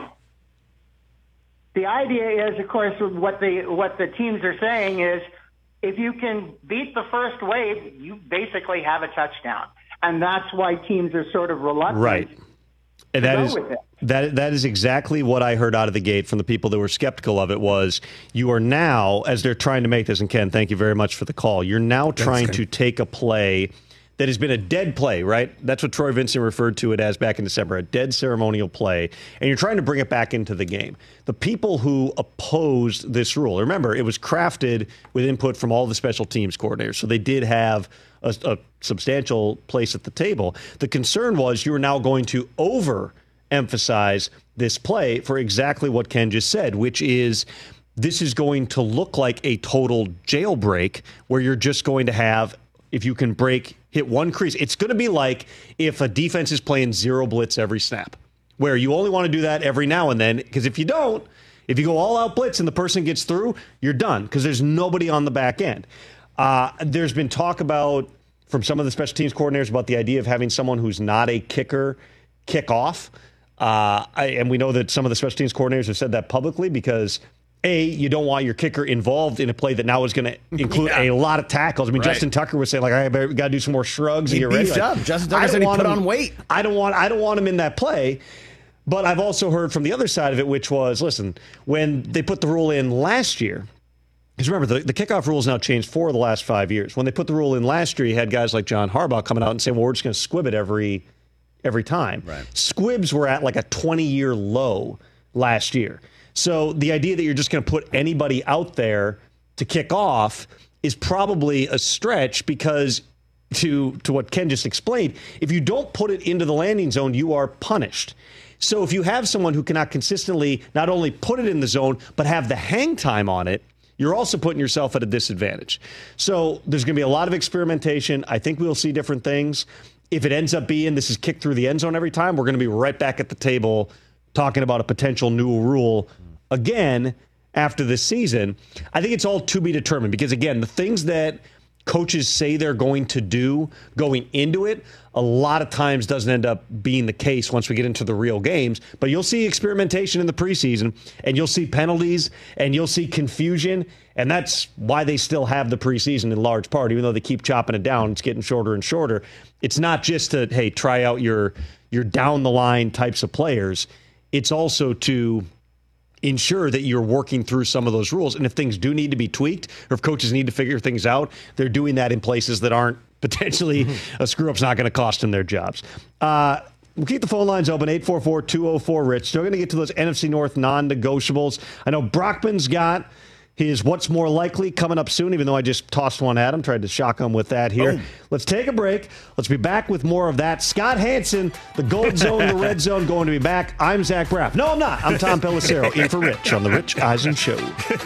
The idea is, of course, what the teams are saying is, if you can beat the first wave, you basically have a touchdown, and that's why teams are sort of reluctant.
Right, and that is exactly what I heard out of the gate from the people that were skeptical of it. Was you are now, as they're trying to make this, and Ken, thank you very much for the call. You're now trying to take a play that has been a dead play, right? That's what Troy Vincent referred to it as back in December, a dead ceremonial play, and you're trying to bring it back into the game. The people who opposed this rule, remember, it was crafted with input from all the special teams coordinators, so they did have a substantial place at the table. The concern was you were now going to overemphasize this play for exactly what Ken just said, which is this is going to look like a total jailbreak where you're just going to have, if you can hit one crease, it's going to be like if a defense is playing zero blitz every snap, where you only want to do that every now and then, because if you don't, if you go all out blitz and the person gets through, you're done because there's nobody on the back end. There's been talk from some of the special teams coordinators about the idea of having someone who's not a kicker kick off. And we know that some of the special teams coordinators have said that publicly because you don't want your kicker involved in a play that now is going to include a lot of tackles. I mean, Justin Tucker was saying, I got to do some more shrugs and get ready.
Justin Tucker said he put on weight.
I don't want him in that play. But I've also heard from the other side of it, which was, listen, when they put the rule in last year, because remember, the kickoff rule has now changed 4 of the last 5 years. When they put the rule in last year, you had guys like John Harbaugh coming out and saying, well, we're just going to squib it every time. Right. Squibs were at like a 20-year low last year. So the idea that you're just going to put anybody out there to kick off is probably a stretch because, to what Ken just explained, if you don't put it into the landing zone, you are punished. So if you have someone who cannot consistently not only put it in the zone, but have the hang time on it, you're also putting yourself at a disadvantage. So there's going to be a lot of experimentation. I think we'll see different things. If it ends up being this is kicked through the end zone every time, we're going to be right back at the table talking about a potential new rule again after this season. I think it's all to be determined because, again, the things that coaches say they're going to do going into it, a lot of times doesn't end up being the case once we get into the real games. But you'll see experimentation in the preseason, and you'll see penalties, and you'll see confusion, and that's why they still have the preseason in large part, even though they keep chopping it down. It's getting shorter and shorter. It's not just to, hey, try out your down-the-line types of players. It's also to ensure that you're working through some of those rules. And if things do need to be tweaked, or if coaches need to figure things out, they're doing that in places that aren't potentially a screw-up's not going to cost them their jobs. We'll keep the phone lines open, 844-204-RICH. Still going to get to those NFC North non-negotiables. I know Brockman's got his What's More Likely coming up soon, even though I just tossed one at him, tried to shock him with that here. Let's take a break. Let's be back with more of that. Scott Hanson, the Gold Zone, the Red Zone, going to be back. I'm Zach Braff. No, I'm not. I'm Tom Pelissero, in for Rich on The Rich Eisen Show.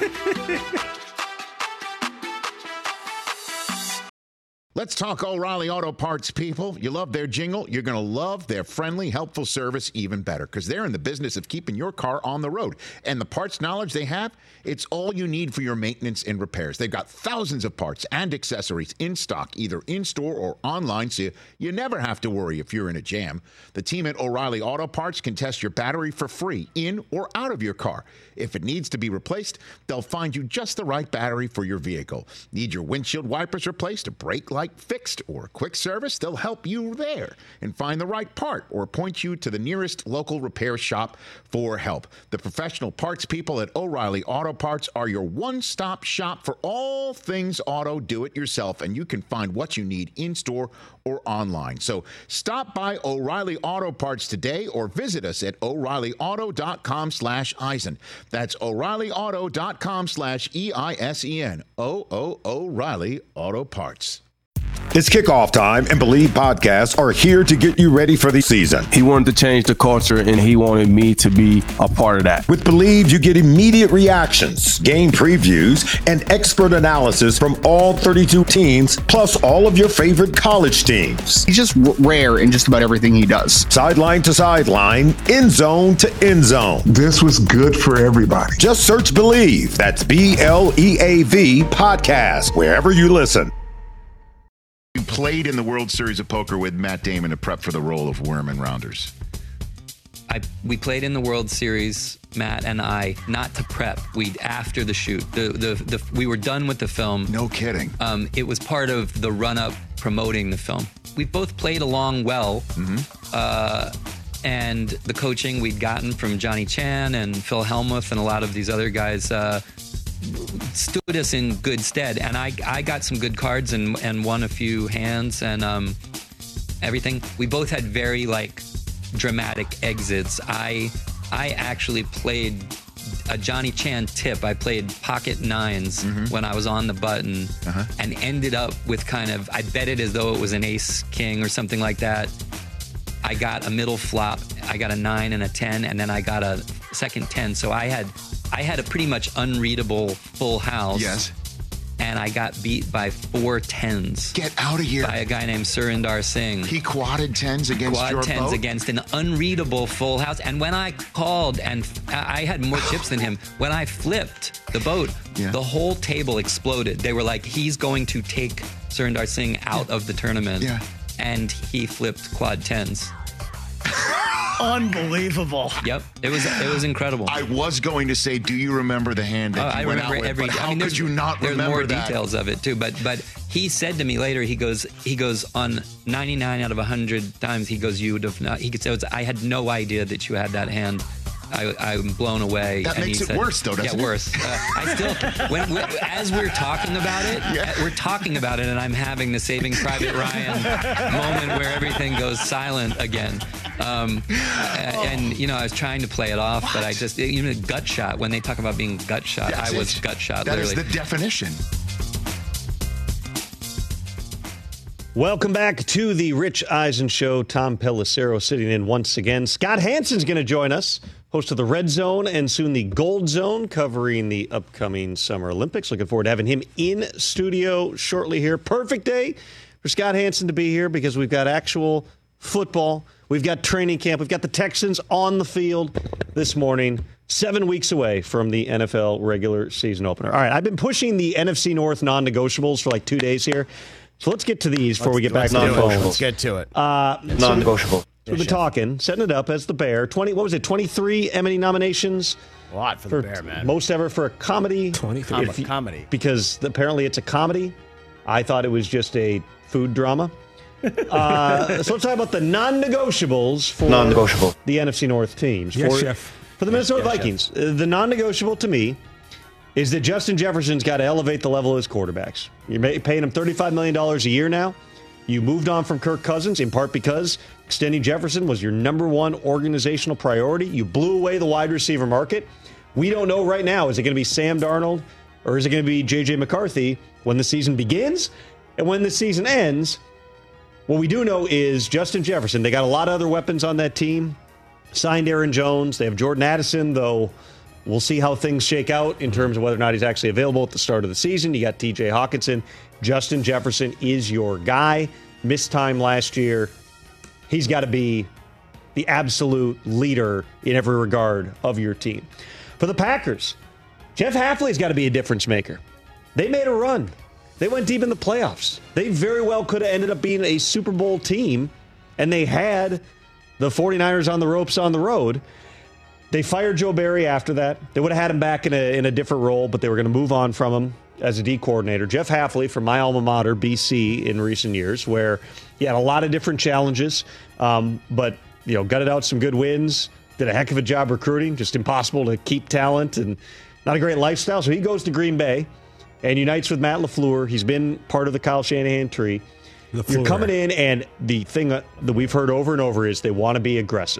Let's talk O'Reilly Auto Parts, people. You love their jingle. You're going to love their friendly, helpful service even better because they're in the business of keeping your car on the road. And the parts knowledge they have, it's all you need for your maintenance and repairs. They've got thousands of parts and accessories in stock, either in-store or online, so you never have to worry if you're in a jam. The team at O'Reilly Auto Parts can test your battery for free in or out of your car. If it needs to be replaced, they'll find you just the right battery for your vehicle. Need your windshield wipers replaced, a brake light fixed, or a quick service? They'll help you there and find the right part or point you to the nearest local repair shop for help. The professional parts people at O'Reilly Auto Parts are your one-stop shop for all things auto do-it-yourself, and you can find what you need in-store or online. So stop by O'Reilly Auto Parts today or visit us at O'ReillyAuto.com/Eisen. That's O'ReillyAuto.com/EISEN. O'Reilly Auto Parts.
It's kickoff time, and Believe podcasts are here to get you ready for the season.
He wanted to change the culture, and he wanted me to be a part of that.
With Believe, you get immediate reactions, game previews, and expert analysis from all 32 teams, plus all of your favorite college teams.
He's just rare in just about everything he does.
Sideline to sideline, end zone to end zone.
This was good for everybody.
Just search Believe. That's BLEAV podcast, wherever you listen.
You played in the World Series of Poker with Matt Damon to prep for the role of Worm and Rounders.
We played in the World Series, Matt and I, not to prep. After the shoot, we were done with the film.
No kidding.
It was part of the run-up promoting the film. We both played along well, and the coaching we'd gotten from Johnny Chan and Phil Hellmuth and a lot of these other guys stood us in good stead. And I got some good cards and won a few hands and everything. We both had very dramatic exits. I actually played a Johnny Chan tip. I played pocket nines when I was on the button and ended up with I bet it as though it was an ace king or something like that. I got a middle flop. I got a 9 and a 10, and then I got a second 10. So I had a pretty much unreadable full house.
Yes.
And I got beat by 4 10s.
Get out of here.
By a guy named Surinder Singh.
He quadded 10s against your
Quad 10s
boat?
against an unreadable full house. And when I called, and I had more chips than him, when I flipped the boat, the whole table exploded. They were like, he's going to take Surinder Singh out of the tournament.
Yeah.
And he flipped quad 10s.
Unbelievable.
Yep, it was incredible.
I was going to say, do you remember the hand that
I
you went
remember
out with?
every.
But how
there's
could you not remember
more
that?
details of it too. But he said to me later, he goes on 99 out of 100 times. He goes, you would have not. He said, I had no idea that you had that hand. I'm blown away.
That
and
makes
he
it
said,
worse, though, doesn't it?
Yeah, worse. I still, as we're talking about it, we're talking about it, and I'm having the Saving Private Ryan moment where everything goes silent again. And I was trying to play it off, but I just gut shot. When they talk about being gut shot, I was gut shot.
That
literally.
is the definition.
Welcome back to the Rich Eisen Show. Tom Pelissero sitting in once again. Scott Hansen's going to join us, host of the Red Zone and soon the Gold Zone, covering the upcoming Summer Olympics. Looking forward to having him in studio shortly here. Perfect day for Scott Hansen to be here because we've got actual football. We've got training camp. We've got the Texans on the field this morning, 7 weeks away from the NFL regular season opener. All right, I've been pushing the NFC North non-negotiables for 2 days here. So let's get to these before we get back to the phones.
Let's get to it.
Non-negotiable. We've been talking, setting it up as the Bear. 23 Emmy nominations.
A lot for the Bear, man.
Most ever for a comedy.
23. Comedy.
Because apparently it's a comedy. I thought it was just a food drama. So let's talk about the non-negotiables for the NFC North teams.
Yes, Chef.
For the Minnesota Vikings, the non-negotiable to me is that Justin Jefferson's got to elevate the level of his quarterbacks. You're paying him $35 million a year now. You moved on from Kirk Cousins, in part because extending Jefferson was your number one organizational priority. You blew away the wide receiver market. We don't know right now, is it going to be Sam Darnold or is it going to be J.J. McCarthy when the season begins? And when the season ends, what we do know is Justin Jefferson, they got a lot of other weapons on that team. Signed Aaron Jones. They have Jordan Addison, though. We'll see how things shake out in terms of whether or not he's actually available at the start of the season. You got T.J. Hawkinson. Justin Jefferson is your guy. Missed time last year. He's got to be the absolute leader in every regard of your team. For the Packers, Jeff Hafley's got to be a difference maker. They made a run. They went deep in the playoffs. They very well could have ended up being a Super Bowl team, and they had the 49ers on the ropes on the road. They fired Joe Barry after that. They would have had him back in a different role, but they were going to move on from him as a D coordinator. Jeff Hafley from my alma mater, BC, in recent years, where he had a lot of different challenges, but gutted out some good wins, did a heck of a job recruiting, just impossible to keep talent and not a great lifestyle. So he goes to Green Bay and unites with Matt LaFleur. He's been part of the Kyle Shanahan tree. You're coming in, and the thing that we've heard over and over is they want to be aggressive.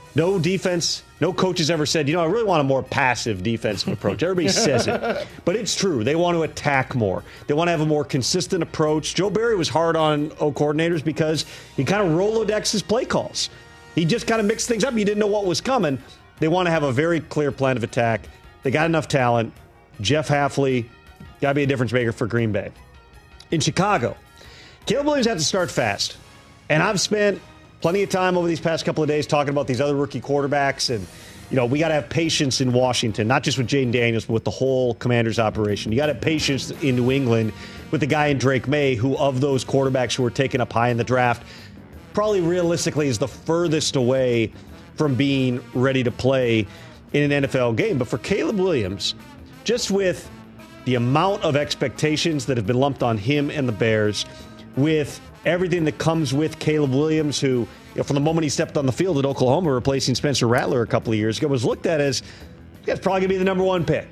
No defense, no coach has ever said, I really want a more passive defensive approach. Everybody says it, but it's true. They want to attack more. They want to have a more consistent approach. Joe Barry was hard on coordinators because he kind of Rolodex his play calls. He just kind of mixed things up. You didn't know what was coming. They want to have a very clear plan of attack. They got enough talent. Jeff Hafley, got to be a difference maker for Green Bay. In Chicago, Caleb Williams had to start fast. And I've spent plenty of time over these past couple of days talking about these other rookie quarterbacks. And, we got to have patience in Washington, not just with Jaden Daniels, but with the whole Commanders operation. You got to have patience in New England with the guy in Drake May, who of those quarterbacks who were taken up high in the draft, probably realistically is the furthest away from being ready to play in an NFL game. But for Caleb Williams, just with the amount of expectations that have been lumped on him and the Bears, with everything that comes with Caleb Williams, who, from the moment he stepped on the field at Oklahoma, replacing Spencer Rattler a couple of years ago, was looked at as, that's probably going to be the number one pick.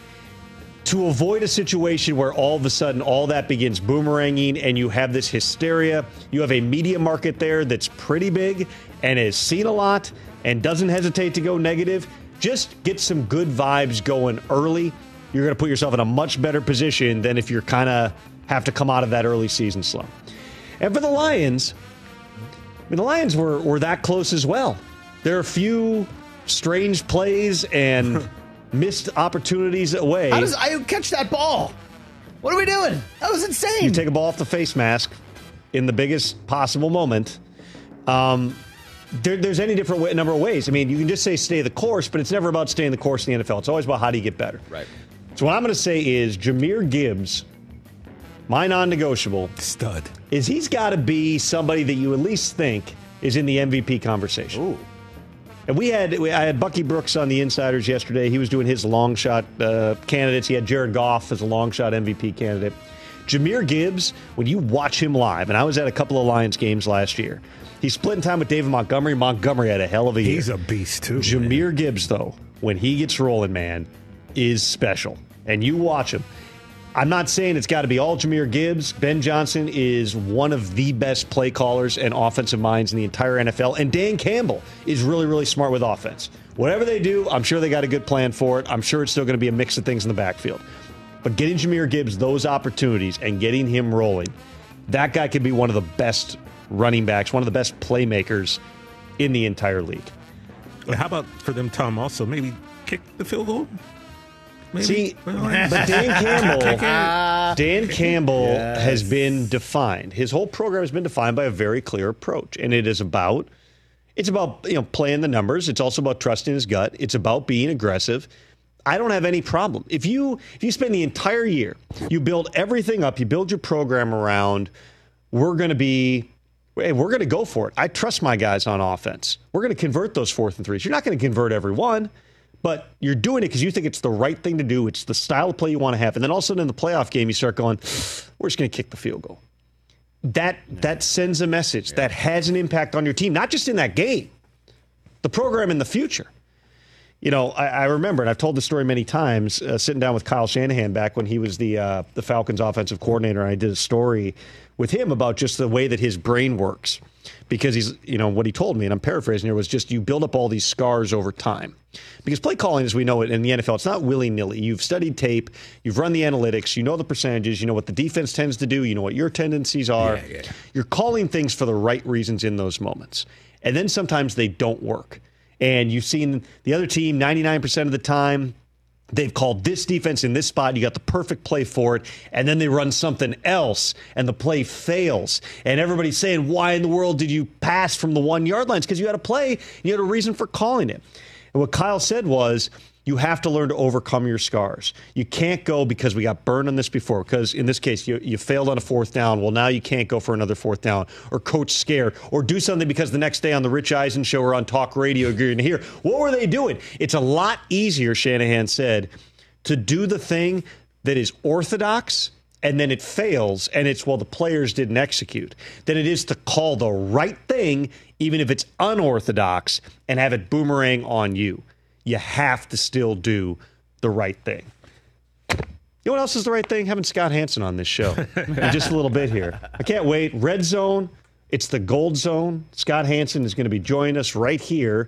To avoid a situation where all of a sudden all that begins boomeranging and you have this hysteria, you have a media market there that's pretty big and has seen a lot and doesn't hesitate to go negative, just get some good vibes going early. You're going to put yourself in a much better position than if you're kind of have to come out of that early season slump. And for the Lions, the Lions were that close as well. There are a few strange plays and missed opportunities away.
How does I catch that ball? What are we doing? That was insane.
You take a ball off the face mask in the biggest possible moment. There's any different number of ways. I mean, you can just say stay the course, but it's never about staying the course in the NFL. It's always about how do you get better.
Right.
So what I'm going to say is Jahmyr Gibbs, my non-negotiable
stud,
is he's got to be somebody that you at least think is in the MVP conversation.
Ooh.
And I had Bucky Brooks on the Insiders yesterday. He was doing his long shot candidates. He had Jared Goff as a long shot MVP candidate. Jahmyr Gibbs, when you watch him live, and I was at a couple of Lions games last year, he's splitting time with David Montgomery. Montgomery had a hell of a year.
He's a beast, too.
Jahmyr Gibbs, though, when he gets rolling, man, is special. And you watch him. I'm not saying it's got to be all Jahmyr Gibbs. Ben Johnson is one of the best play callers and offensive minds in the entire NFL. And Dan Campbell is really, really smart with offense. Whatever they do, I'm sure they got a good plan for it. I'm sure it's still going to be a mix of things in the backfield. But getting Jahmyr Gibbs those opportunities and getting him rolling, that guy could be one of the best running backs, one of the best playmakers in the entire league.
How about for them, Tom, also maybe kick the field goal? Maybe.
See, but Dan Campbell has been defined. His whole program has been defined by a very clear approach, and it's about playing the numbers. It's also about trusting his gut. It's about being aggressive. I don't have any problem. If you spend the entire year, you build everything up, you build your program around, we're going to go for it. I trust my guys on offense. We're going to convert those 4th and 3s. You're not going to convert every one. But you're doing it because you think it's the right thing to do. It's the style of play you want to have. And then all of a sudden in the playoff game, you start going, we're just going to kick the field goal. That sends a message that has an impact on your team, not just in that game, the program in the future. I remember, and I've told the story many times, sitting down with Kyle Shanahan back when he was the Falcons offensive coordinator, and I did a story with him about just the way that his brain works. Because he's, what he told me, and I'm paraphrasing here, was just you build up all these scars over time. Because play calling, as we know it in the NFL, it's not willy-nilly. You've studied tape, you've run the analytics, you know the percentages, you know what the defense tends to do, you know what your tendencies are. Yeah. You're calling things for the right reasons in those moments. And then sometimes they don't work. And you've seen the other team 99% of the time, they've called this defense in this spot. You got the perfect play for it. And then they run something else and the play fails. And everybody's saying, why in the world did you pass from the 1 yard lines? Because you had a play, you had a reason for calling it. And what Kyle said was, you have to learn to overcome your scars. You can't go because we got burned on this before. Because in this case, you failed on a 4th down. Well, now you can't go for another 4th down. Or coach scared. Or do something because the next day on the Rich Eisen show or on talk radio, you're going to hear, what were they doing? It's a lot easier, Shanahan said, to do the thing that is orthodox and then it fails and it's, the players didn't execute, than it is to call the right thing, even if it's unorthodox, and have it boomerang on you. You have to still do the right thing. You know what else is the right thing? Having Scott Hanson on this show in just a little bit here. I can't wait. Red Zone, it's the Gold Zone. Scott Hanson is going to be joining us right here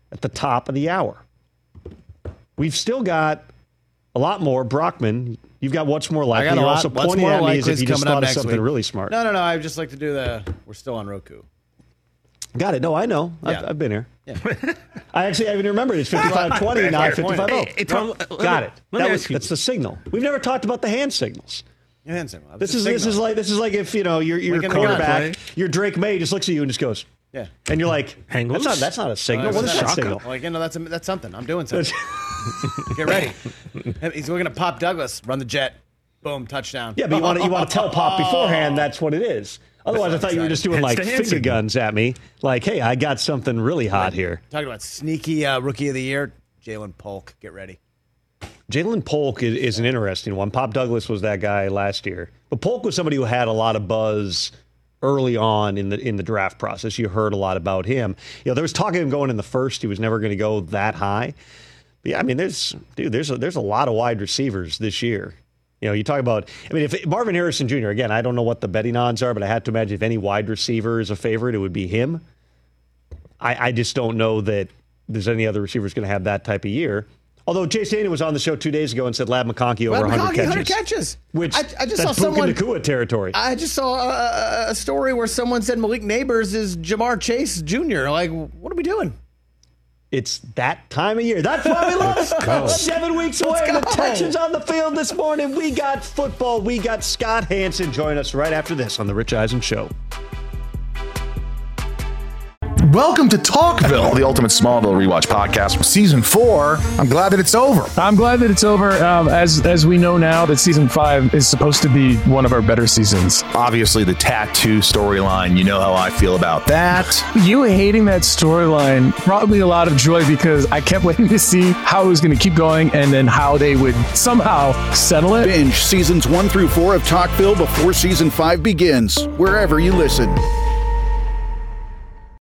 at the top of the hour. We've still got a lot more. Brockman, you've got what's more likely.
I got a
You're
lot.
also
What's
pointing
more
at me
likely
as if
is
you just
coming up
thought of
next
something
week.
really smart.
No. I just like to do we're still on Roku.
Got it. No, I know.
Yeah.
I've been here.
Yeah.
I even remember it's 55-20, not 55-0. Got it. That's the signal. We've never talked about the hand signals.
Hand signal.
This is like if your quarterback, your Drake May just looks at you and just goes,
yeah,
and you're like,
hang loose.
That's not a signal. What is that signal?
Like, that's something. I'm doing something. Get ready. He's looking at Pop Douglas. Run the jet. Boom. Touchdown.
Yeah, but you want to tell Pop beforehand that's what it is. Otherwise, I thought you were just doing like finger guns at me. Like, hey, I got something really hot here.
Talking about sneaky rookie of the year, Jalen Polk. Get ready.
Jalen Polk is an interesting one. Pop Douglas was that guy last year. But Polk was somebody who had a lot of buzz early on in the draft process. You heard a lot about him. There was talk of him going in the first. He was never going to go that high. But yeah, I mean, there's a lot of wide receivers this year. You talk about, if Marvin Harrison Jr., again, I don't know what the betting odds are, but I have to imagine if any wide receiver is a favorite, it would be him. I just don't know that there's any other receivers going to have that type of year. Although Jay Stanton was on the show 2 days ago and said Lab McConkey over 100 catches. Which
I just saw
that's
someone
Puka Nacua territory.
I just saw a story where someone said Malik Neighbors is Jamar Chase Jr. Like, what are we doing?
It's that time of year. That's why we love it. 7 weeks away. The Texans on the field this morning. We got football. We got Scott Hanson. Join us right after this on The Rich Eisen Show.
Welcome to Talkville, the ultimate Smallville rewatch podcast from season 4. I'm glad that it's over.
I'm glad that it's over. As we know now that season 5 is supposed to be one of our better seasons.
Obviously, the tattoo storyline, you know how I feel about that.
You hating that storyline brought me a lot of joy because I kept waiting to see how it was going to keep going and then how they would somehow settle it.
Binge seasons 1 through 4 of Talkville before season 5 begins, wherever you listen.